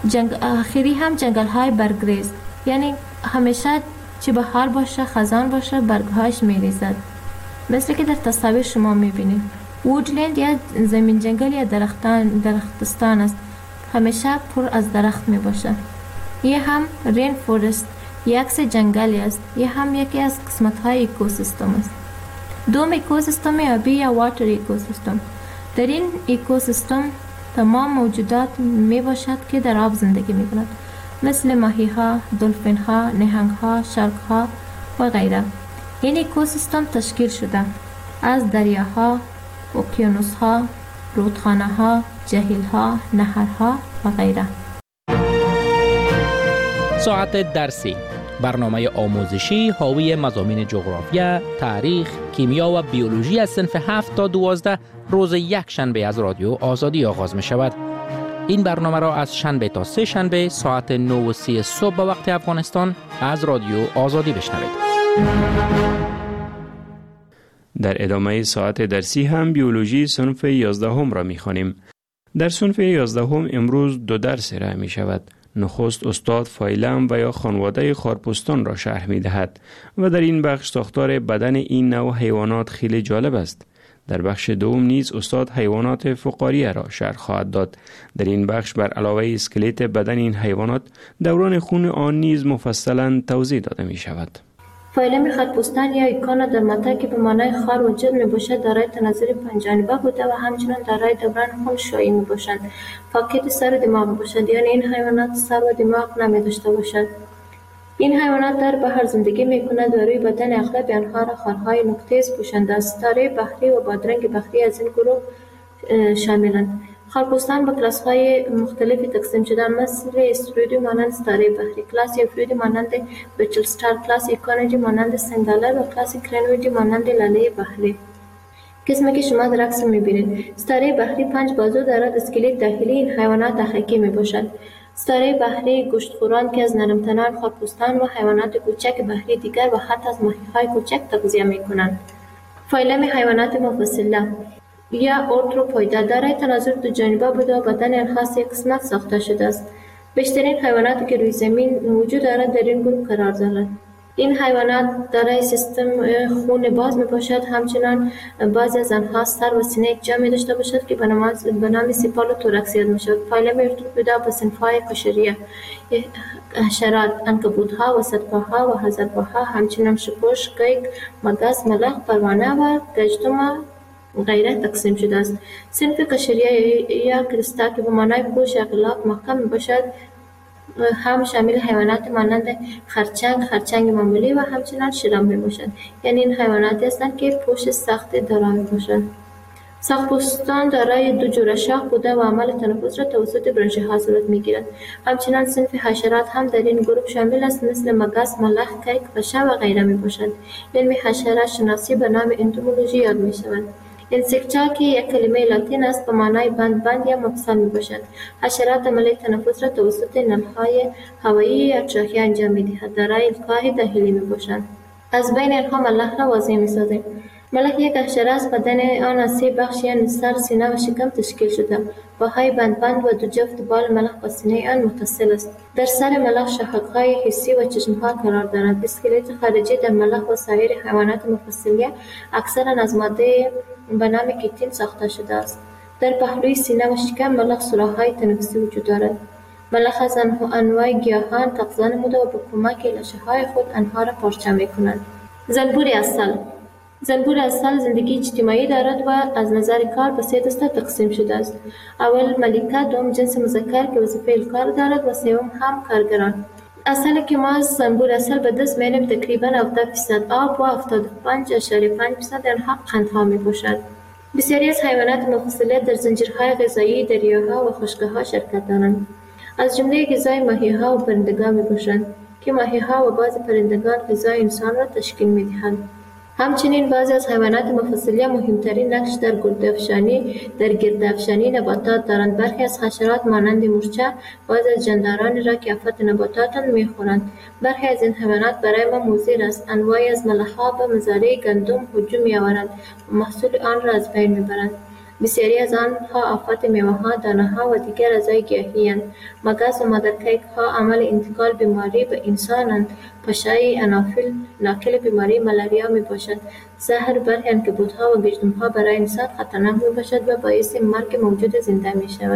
آخری هم جنگل های برگریز، یعنی همیشه چه بهار باشه خزان باشه برگهاش می ریزد، مثل که در تصاویر شما می بینید. وودلند یا زمین جنگل یا درختستان است، همیشه پر از درخت می باشه. یه هم رین فورست یک عکس جنگلی است، یه هم یکی از قسمت های اکوسیستم است. دوم اکوسیستم آبی یا واتر اکوسیستم، در این اکوسیستم تمام موجودات می باشد که در آب زندگی می کنند، مثل ماهی ها، دلفین ها، نهنگ ها، شارک ها و غیره. این اکوسیستم تشکیل شده از دریاها، اقیانوس ها، رودخانه ها، جهیل ها، نهرها و غیره. ساعت درسی، برنامه آموزشی حاوی مضامین جغرافیا، تاریخ، کیمیا و بیولوژی از صنف 7 تا 12 روز یک شنبه از رادیو آزادی آغاز می شود. این برنامه را از شنبه تا سه شنبه ساعت 9:30 صبح به وقت افغانستان از رادیو آزادی بشنوید. در ادامه ساعت درسی هم بیولوژی صنف 11 را می خوانیم. در صنف 11 امروز 2 درس ارائه می شود. نخست استاد فایلم و یا خانواده خارپستان را شرح می دهد و در این بخش ساختار بدن این نوع حیوانات خیلی جالب است. در بخش دوم نیز استاد حیوانات فقاریه را شرح خواهد داد. در این بخش بر علاوه اسکلت بدن این حیوانات دوران خون آن نیز مفصلا توضیح داده می شود. فایلم خارپستان یا ایکانا در ماده که به معنای خار وجود می باشد دارای تناظر پنجانبه بوده و همچنان دارای دوران خون شایی می باشند. فقط سر و دماغ می باشد، یعنی این حیوانات سر و دماغ نمی داشته باشد. این حیوانات در بحر زندگی می کنند و روی بدن اغلب آنها را خارهای نقطه‌ای پوشانده است. ستاره بحری و بادرنگ بحری از این گروه شاملند. خارپستان به کلاس‌های مختلفی تقسیم شده، مثل استرویدی مانند ستاره بحری، کلاس افریدی مانند بچل ستار، کلاس ایکونیدی مانند سندالر و کلاس کرنویدی مانند لاله بحری. قسمی که شما در عکس می‌بینید، ستاره بحری 5 بازو دارد. اسکلت داخلی این حیوانات دقیقی میباشد. ستاره بحری گوشتخوران که از نرمتنان خارپستان و حیوانات کوچک بحری دیگر و حتی از ماهی‌های کوچک تغذیه می‌کنند. فایلم حیوانات مفصله یا ارتروپویدا دارای تناسل دو جانبه بوده و بدن آنها سه قسمت ساخته شده است. بیشترین حیواناتی که روی زمین وجود دارد در این گروه قرار دارند. این حیوانات دارای سیستم خون باز می باشد. همچنان بعضی از آنها سر و سینه یک جا می داشته باشد که به نام سیپال و توراکس یاد می شود. فایلم ارتروپویدا به صنف‌های قشریه، حشرات، عنکبوت‌ها، وسط‌پاها و حذرپاها، همچنین شپش، قیق، مگس، ملخ، پروانه و گژدم غیره تقسیم شده است. صنف قشریه یا کرستا که به معنای پوش یا غلاف محکم می باشد هم شامل حیوانات مانند خرچنگ معمولی و همچنین شرم می باشد. یعنی این حیواناتی هستند که پوش سخت دارا می باشند. ساق‌پوستان دارای دو جوره شاخ بوده و عمل تنفس را توسط برانشی‌ها صورت می‌گیرد. همچنین صنف حشرات هم در این گروه شامل است، مثل مگس، ملخ، قیق، پشه و غیره میباشند. علم حشرات شناسی به نام انتومولوژی یاد می‌شود. انسکتا که یک کلمه لاتین است به معنای بند یا مفصل میباشد. حشرات عمل تنفس را توسط نل‌های هوایی یا تراخیه انجام می‌دهد. دارای القاء داخلی میباشند. از بین آنها ملخ را واضح می‌سازیم. ملخ یک حشره است. بدن آن از 3 بخش یعنی سر، سینه و شکم تشکیل شده. پاهای بند و 2 جفت بال ملخ با سینه آن متصل است. در سر ملخ شاخک‌های حسی و چشم‌ها قرار دارد. اسکلت خارجی در ملخ و سایر حیوانات مفصلیه اکثرا از ماده به نام کیتین ساخته شده است. در پهلوی سینه و شکم ملخ سوراخ‌های تنفسی وجود دارد. ملخ از انواع گیاهان تغذیه نموده و به کمک لاشه‌های خود آنها را پارچه می‌کنند. زنبور عسل زندگی اجتماعی دارد و از نظر کار به 3 دسته تقسیم شده است. اول ملکه، دوم جنس مذکر که وظیفه الکار دارد و سوم هم کارگران. عسلی که ما از زنبور عسل به دست می‌آوریم تقریباً 70% آب و 75.5% آنها قندها می‌باشد. بسیاری از حیوانات مفصله در زنجیرهای غذایی دریاها و خشک‌ها شرکت دارند. از جمله غذای ماهی‌ها و پرندگان می‌باشند که ماهی‌ها و بعضی پرندگان غذای انسان را تشکیل می‌دهند. همچنین بعضی از حیوانات مفصلیه مهمترین نقش در گردافشانی نباتات دارند. برخی از حشرات مانند مورچه بعضی از جاندارانی را که آفت نباتات می‌خورند. برخی از این حیوانات برای ما مضر است. انواعی از ملخ‌ها به مزارع گندم هجوم می‌آورند و محصول آن را از بین می‌برند. بسیاری از آنها آفت میوه‌ها، دانه‌ها و دیگر اعضای گیاهی‌اند. مگس و مادرکیک‌ها عامل انتقال بیماری به انسان‌اند. پشه انافیل ناقل بیماری ملاریا میباشد. زهر برخی عنکبوت‌ها و گژدم‌ها برای انسان خطرناک میباشد و باعث مرگ موجود زنده میشود.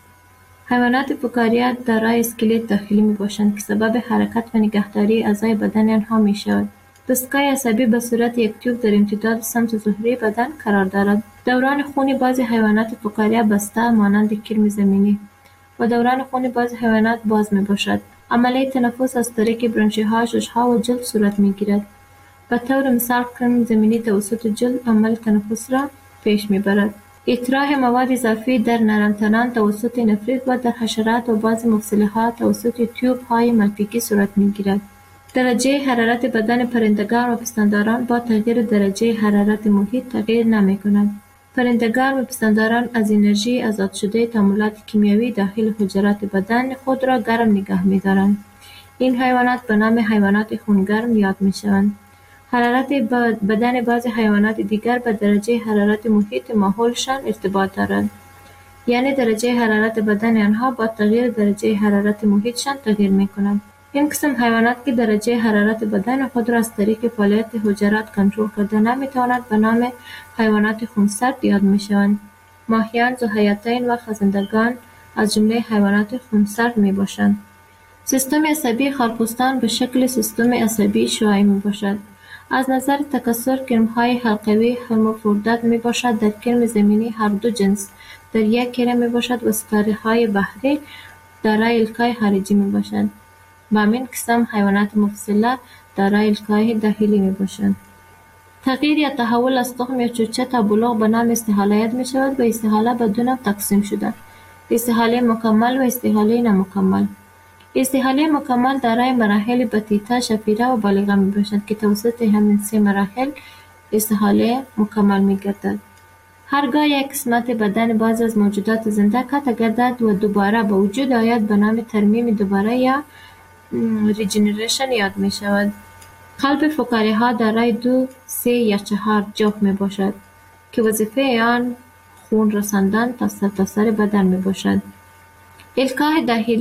حیوانات فکاریه دارای اسکلت داخلی میباشند که سبب حرکت و نگهداری اعضای بدن آنها میشود. دستگاه عصبی به صورت یک تیوب در امتداد سمت ظهری بدن قرار دارد. دوران خون بعضی حیوانات فکاریه بسته مانند کرم زمینی و دوران خون بعضی حیوانات باز میباشد. عملیه تنفس از طریق برانشی‌ها، شش‌ها و جلد صورت میگیرد. به طور مثال کرم زمینی توسط جلد عمل تنفس را پیش میبرد. اطراح مواد اضافی در نرمتنان توسط نفریت و در حشرات و بعضی مفصل‌ها توسط تیوب‌های ملفیکی صورت میگیرد. درجه حرارت بدن پرندگان و پستانداران با تغییر درجه حرارت محیط تغییر نمی‌کند. پرندگان و پستانداران از انرژی آزاد شده تعاملات کیمیایی داخل حجرات بدن خود را گرم نگه می‌دارند. این حیوانات به نام حیوانات خونگرم یاد می‌شوند. حرارت بدن بعضی حیوانات دیگر به درجه حرارت محیط ماحولشان ارتباط دارد. یعنی درجه حرارت بدن آنها با تغییر درجه حرارت محیطشان تغییر می‌کند. این قسم حیوانات که درجه حرارت بدن خود را از طریق فعالیت حجرات کنترل کرده نمی‌توانند به نام حیوانات خونسرد یاد می‌شوند. ماهیان، ذوحیاتین و خزندگان از جمله حیوانات خونسرد میباشند. سیستم عصبی خارپوستان به شکل سیستم عصبی شعاعی میباشد. از نظر تکثر کرم‌های حلقوی هرمافرودیت میباشد. در کرم زمینی هر دو جنس در یک کره میباشد و ستاره‌های بحری دارای القای خارجی میباشند. با همین قسم حیوانات مفصله دارای القای داخلی میباشند. تغییر یا تحول از تخم یا چوچه تا بلوغ به نام استحاله یاد می شود و استحاله به دو نوع تقسیم شده: استحاله مکمل و استحاله نامکمل. استحاله مکمل دارای مراحل بطیطه، شفیره و بالغه می باشد که توسط همین 3 مراحل استحاله مکمل می گردد. هرگاه یک قسمت بدن بعضی از موجودات زنده قطع گردد و دوباره به وجود آید به نام ترمیم دوباره یا ریجنریشن یاد می شود. قلب فقاره ها دارای 2، 3 یا 4 جفت می باشد که وظیفه آن خون رساندن تا سرتاسر بدن می باشد. الکاه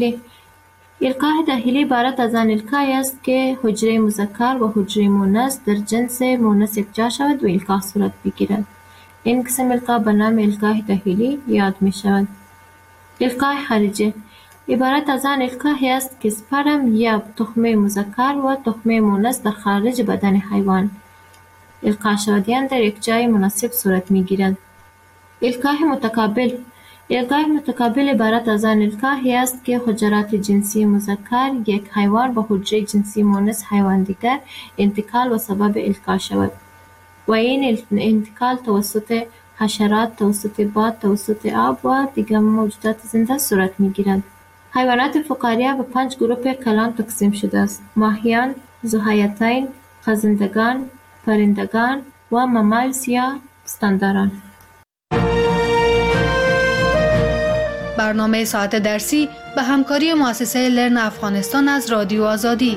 داخلی عبارت از آن الکاهی است که حجره مذکر و حجره مؤنث در جنس مؤنث یکجا شود و الکاه صورت بگیرد. این قسم الکاه به نام الکاه داخلی یاد می شود. الکاه خارجی عبارت از آن الکاهی است که سپرم یا تخمه مذکر و تخمه مؤنث در خارج بدن حیوان القا شود، یعنی در یک جای مناسب صورت می گیرد. الکاه متقابل عبارت از آن الکاهی است که حجرات جنسی مذکر یک حیوان به حجره جنسی مؤنث حیوان دیگر انتقال و سبب الکا شود و این انتقال توسط حشرات، توسط باد، توسط آب و دیگر موجودات زنده صورت می گیرد. حیوانات فقاریه به 5 گروه کلان تقسیم شده است: ماهیان، ذوحیاتین، خزندگان، پرندگان و ممالس یا پستانداران. برنامه ساعت درسی به همکاری مؤسسه لرن افغانستان از رادیو آزادی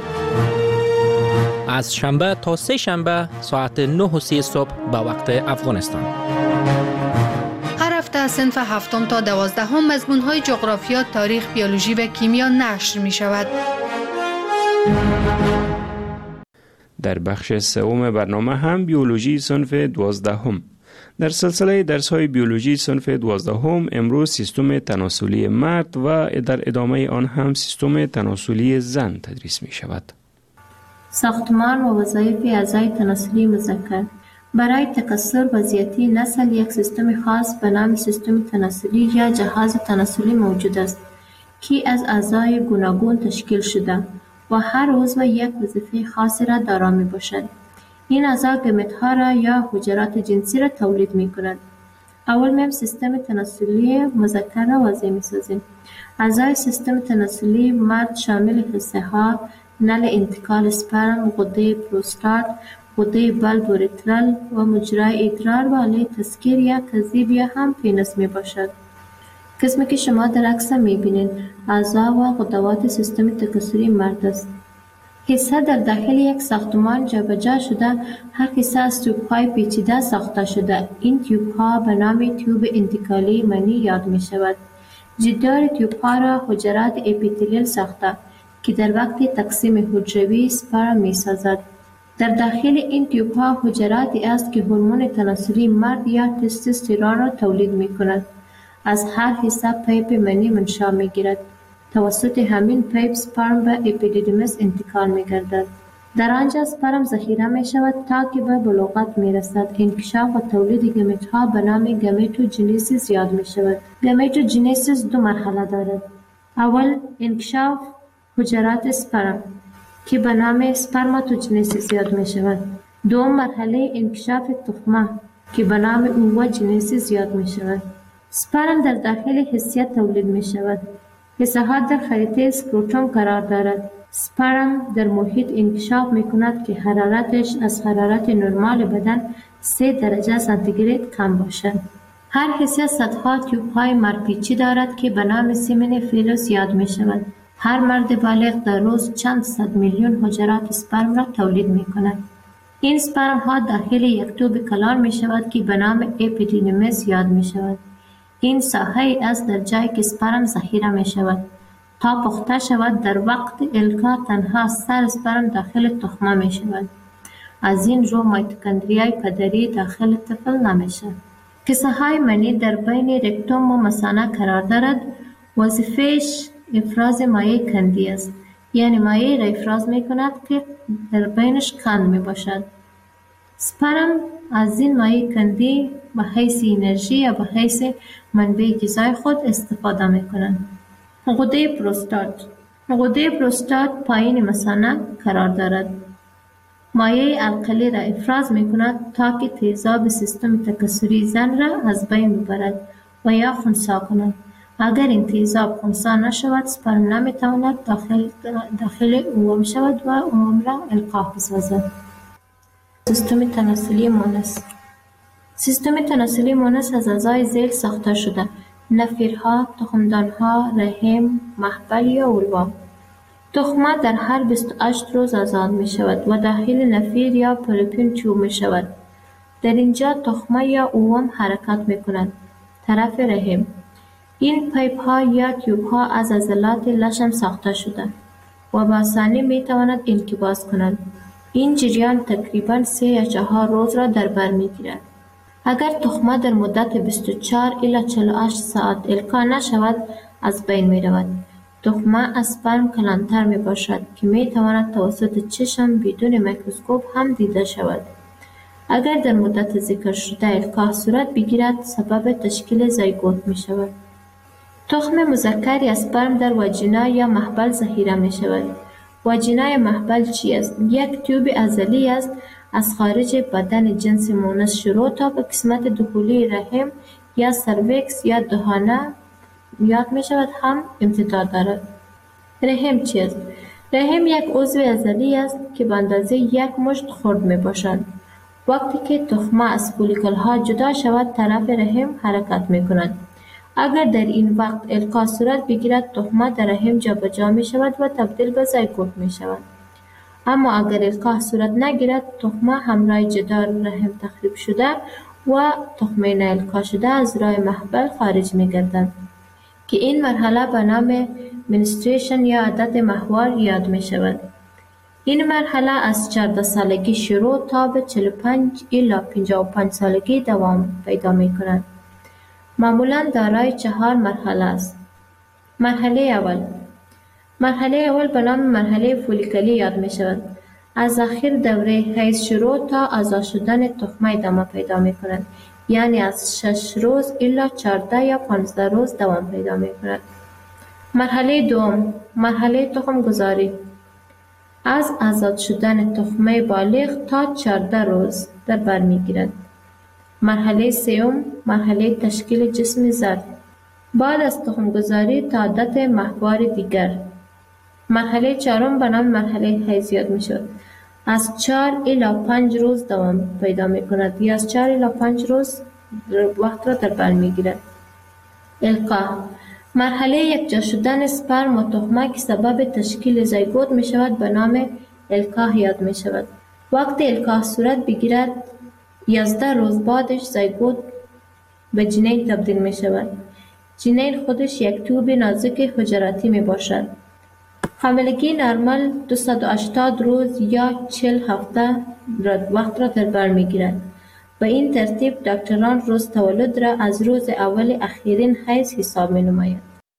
از شنبه تا 3 شنبه ساعت 9:30 صبح به وقت افغانستان. هر هفته از صنف 7 تا 12 مضمون‌های جغرافیا، تاریخ، بیولوژی و کیمیا نشر می شود. در بخش سوم برنامه هم بیولوژی صنف 12. در سلسله درس‌های بیولوژی صنف 12 امروز سیستم تناسلی مرد و در ادامه آن هم سیستم تناسلی زن تدریس می شود. ساختمان و وظایف اعضای تناسلی مذکر. برای تکثر و زیاتی نسل یک سیستم خاص به نام سیستم تناسلی یا جهاز تناسلی موجود است که از اعضای گوناگون تشکیل شده و هر عضو یک وظیفه خاصی را دارا می باشد. این اعضا گمت‌ها را یا حجرات جنسی را تولید می کند. اول میم سیستم تناسلی مذکر را واضح می سازیم. اعضای سیستم تناسلی مرد شامل حصه ها، نل انتقال اسپرم، غده پروستات، غده بلب اوریترال و مجرای ادرار و آله تسکیر یا کذیب یا هم پینس می باشد. قسمی که شما در عکس می بینید اعضا و غدوات سیستم تکثری مرد است. حصه در داخل یک ساختمان جابجا شده، هر حصه از تیوب‌های پیچیده ساخته شده. این تیوب‌ها به نام تیوب انتقالی منی یاد می شود. جدار تیوب‌ها را حجرات اپیتلیل ساخته که در وقت تقسیم حجروی سپرم می سازد. در داخل این تیوب‌ها حجراتی است که هورمون تناسلی مرد یا تستوسترون را تولید می کند. از هر حصه پیپ منی منشأ می گیرد. توسط همین پیپ سپرم به اپیدیدیمس انتقال می گردد. در آنجا سپرم ذخیره می شود تا که به بلوغت می رسد. انکشاف و تولید گمیت‌ها به نام گمیتوجنیسیس یاد می شود. گمیتوجنیسیس 2 مرحله دارد. اول انکشاف حجرات سپرم که به نام سپرماتوجنیسیس یاد می شود. دوم مرحله انکشاف تخمه که به نام اووجنیسیس یاد می شود. سپرم در داخل حسیه تولید می شود. حصه ها در خریطه سکروتوم قرار دارد. سپرم در محیط انکشاف می کند که حرارتش از حرارت نرمال بدن 3 درجه سانتیگراد کم باشد. هر حصه صدها تیوب های مرپیچی دارد که به نام سیمن فیلوس یاد می شود. هر مرد بالغ در روز چند صد میلیون حجرات سپرم را تولید می کند. این سپرم ها داخل یک توب کلان می شود که به نام اپیدیدیمس یاد می شود. این ساحه است در جایی که سپرم ذخیره می شود. تا پخته شود در وقت الکا تنها سر سپرم داخل تخمه می شود. از این رو مایتوکندریای پدری داخل طفل نمی شود. کیسه های منی در بین رکتوم و مثانه قرار دارد. وظیفه‌اش افراز مایع کندی است. یعنی مایع را افراز می کند که در بینش کند می باشد. سپرم از این مایع کندی به حیث انرژی یا به حیث منبع غذای خود استفاده می کنند. غده پروستات پایین مثانه قرار دارد. مایع القلی را افراز می کند تا که تیزاب سیستم تکثری زن را از بین ببرد و یا خنثی کند. اگر این تیزاب خنثی نشود سپرم نمی تواند داخل اوم شود و اوم را القاح بسازد. سیستم تناسلی مؤنث. سیستم تناسلی مؤنث از اعضای ذیل ساخته شده: نفیرها، تخمدانها، رحم، محبل یا اولوا. تخمه در هر 28 روز آزاد می شود و داخل نفیر یا پروپین چوب می شود. در اینجا تخمه یا اوم حرکت می کند. طرف رحم. این پیپ ها یا تیوب ها از عضلات لشم ساخته شده و با آسانی می تواند انقباض کنند. این جریان تقریباً 3 یا 4 روز را در بر می گیرد. اگر تخمه در مدت 24 الی 48 ساعت القا نشود از بین می رود. تخمه اسپرم کلانتر می باشد که می تواند توسط چشم بدون میکروسکوپ هم دیده شود. اگر در مدت ذکر شده القاح صورت بگیرد سبب تشکیل زایگوت می شود. تخم مذکر اسپرم در واژینا یا محبل ذخیره می شود. واژینا یا محبل چی است؟ یک تیوب عضلی است از خارج بدن جنس مونس شروع تا به قسمت داخلی رحم یا سرویکس یا دهانه یاد می شود هم امتداد دارد. رحم چی است؟ رحم یک عضو عضلی است که به اندازه یک مشت خرد می باشد. وقتی که تخمه از فولیکل ها جدا شود طرف رحم حرکت می کند. اگر در این وقت القاح صورت بگیرد تخمه در رحم جابجا می شود و تبدیل به زایگوت می شود. اما اگر القاح صورت نگیرد تخمه همراه جدار رحم تخریب شده و تخمه نالقاح شده از راه محبل خارج می گردد که این مرحله به نام منستریشن یا عادت ماهوار یاد می شود. این مرحله از 14 سالگی شروع تا به 45 الی 55 سالگی دوام پیدا می کند. معمولاً دارای 4 مرحله است. مرحله اول به نام مرحله فولیکلی یاد می شود. از آخر دوره حیض شروع تا آزاد شدن تخمه ادامه پیدا می کند. یعنی از 6 روز الی 14 یا 15 روز دوام پیدا می کند. مرحله دوم، مرحله تخم گذاری. از آزاد شدن تخمه بالغ تا 14 روز در بر می گیرد. مرحله سوم، مرحله تشکیل جسم زرد. بعد از تخم گذاری تا عادت ماهوار دیگر. مرحله چهارم به نام مرحله حیض یاد می شود. از 4 الی 5 روز دوام پیدا می کند یا از 4 الی 5 روز وقت را در بر می گیرد. القاح، مرحله یکجا شدن اسپرم و تخمه که سبب تشکیل زایگوت می شود به نام القاح یاد می شود. وقتی القاح صورت بگیرد 11 روز بعدش زایگوت به جنین تبدیل می شود. جنین خودش یک توب نازک حجراتی می باشد. حاملگی نرمال 280 روز یا 40 هفته وقت را در بر می گیرد. به این ترتیب دکتران روز تولد را از روز اول اخیرین حیض حساب می نماید.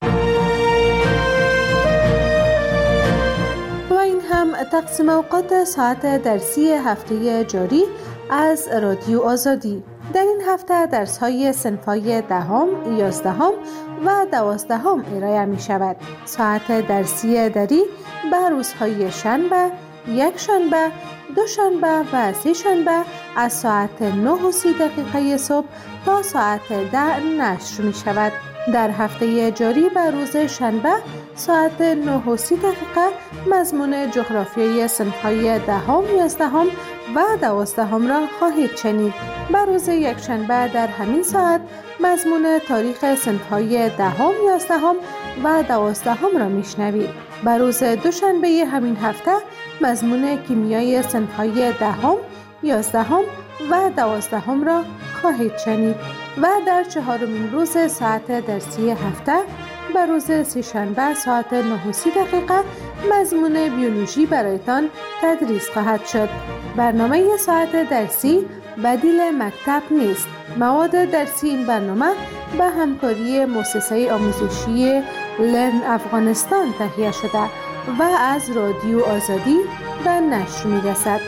و این هم تقسیم اوقات ساعت درسی هفته جاری از رادیو آزادی. در این هفته درس‌های صنف‌های 10، 11 و 12 ارائه می شود. ساعت درسی دری به روزهای شنبه، یک شنبه، دو شنبه و سه شنبه از ساعت 9:30 صبح تا ساعت 10 نشر می شود. در هفته جاری به روز شنبه ساعت 9:30 مضمون جغرافیای صنف‌های 10، 11 و 12 را خواهید شنید. به روز یکشنبه در همین ساعت مضمون تاریخ صنف‌های 10، 11 و 12 را میشنوید. به روز دوشنبه همین هفته مضمون کیمیای صنف‌های 10، 11 و 12 را خواهید شنید و در چهارمین روز ساعت درسی هفته به روز سه‌شنبه ساعت 9:30 مضمون بیولوژی برایتان تدریس خواهد شد. برنامه ساعت درسی بدیل مکتب نیست. مواد درسی این برنامه به همکاری مؤسسه آموزشی لرن افغانستان تهیه شده و از رادیو آزادی به نشر می‌رسد.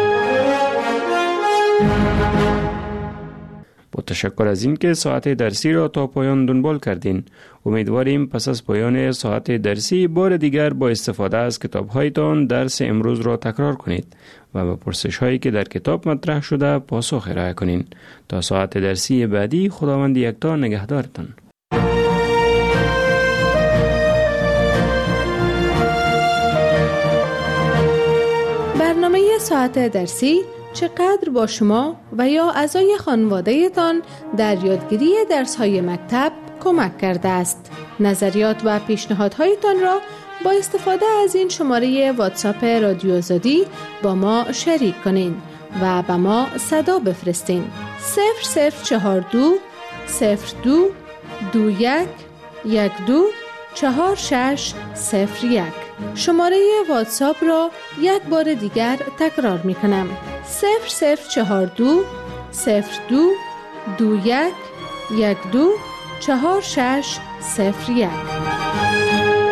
با تشکر از این که ساعت درسی را تا پایان دنبال کردین. امیدواریم پس از پایان ساعت درسی بار دیگر با استفاده از کتاب‌هایتان درس امروز را تکرار کنید و به پرسش‌هایی که در کتاب مطرح شده پاسخ ارائه کنین. تا ساعت درسی بعدی خداوند یکتا نگهدارتان. برنامه ساعت درسی چقدر با شما و یا اعضای خانواده‌تان در یادگیری درس‌های مکتب کمک کرده است؟ نظریات و پیشنهادهایتان را با استفاده از این شماره واتساپ رادیو آزادی با ما شریک کنین و به ما صدا بفرستین. 0042 02 21 12 4601. شماره واتساپ را یک بار دیگر تکرار می کنم. 0042 02 21 12 4601.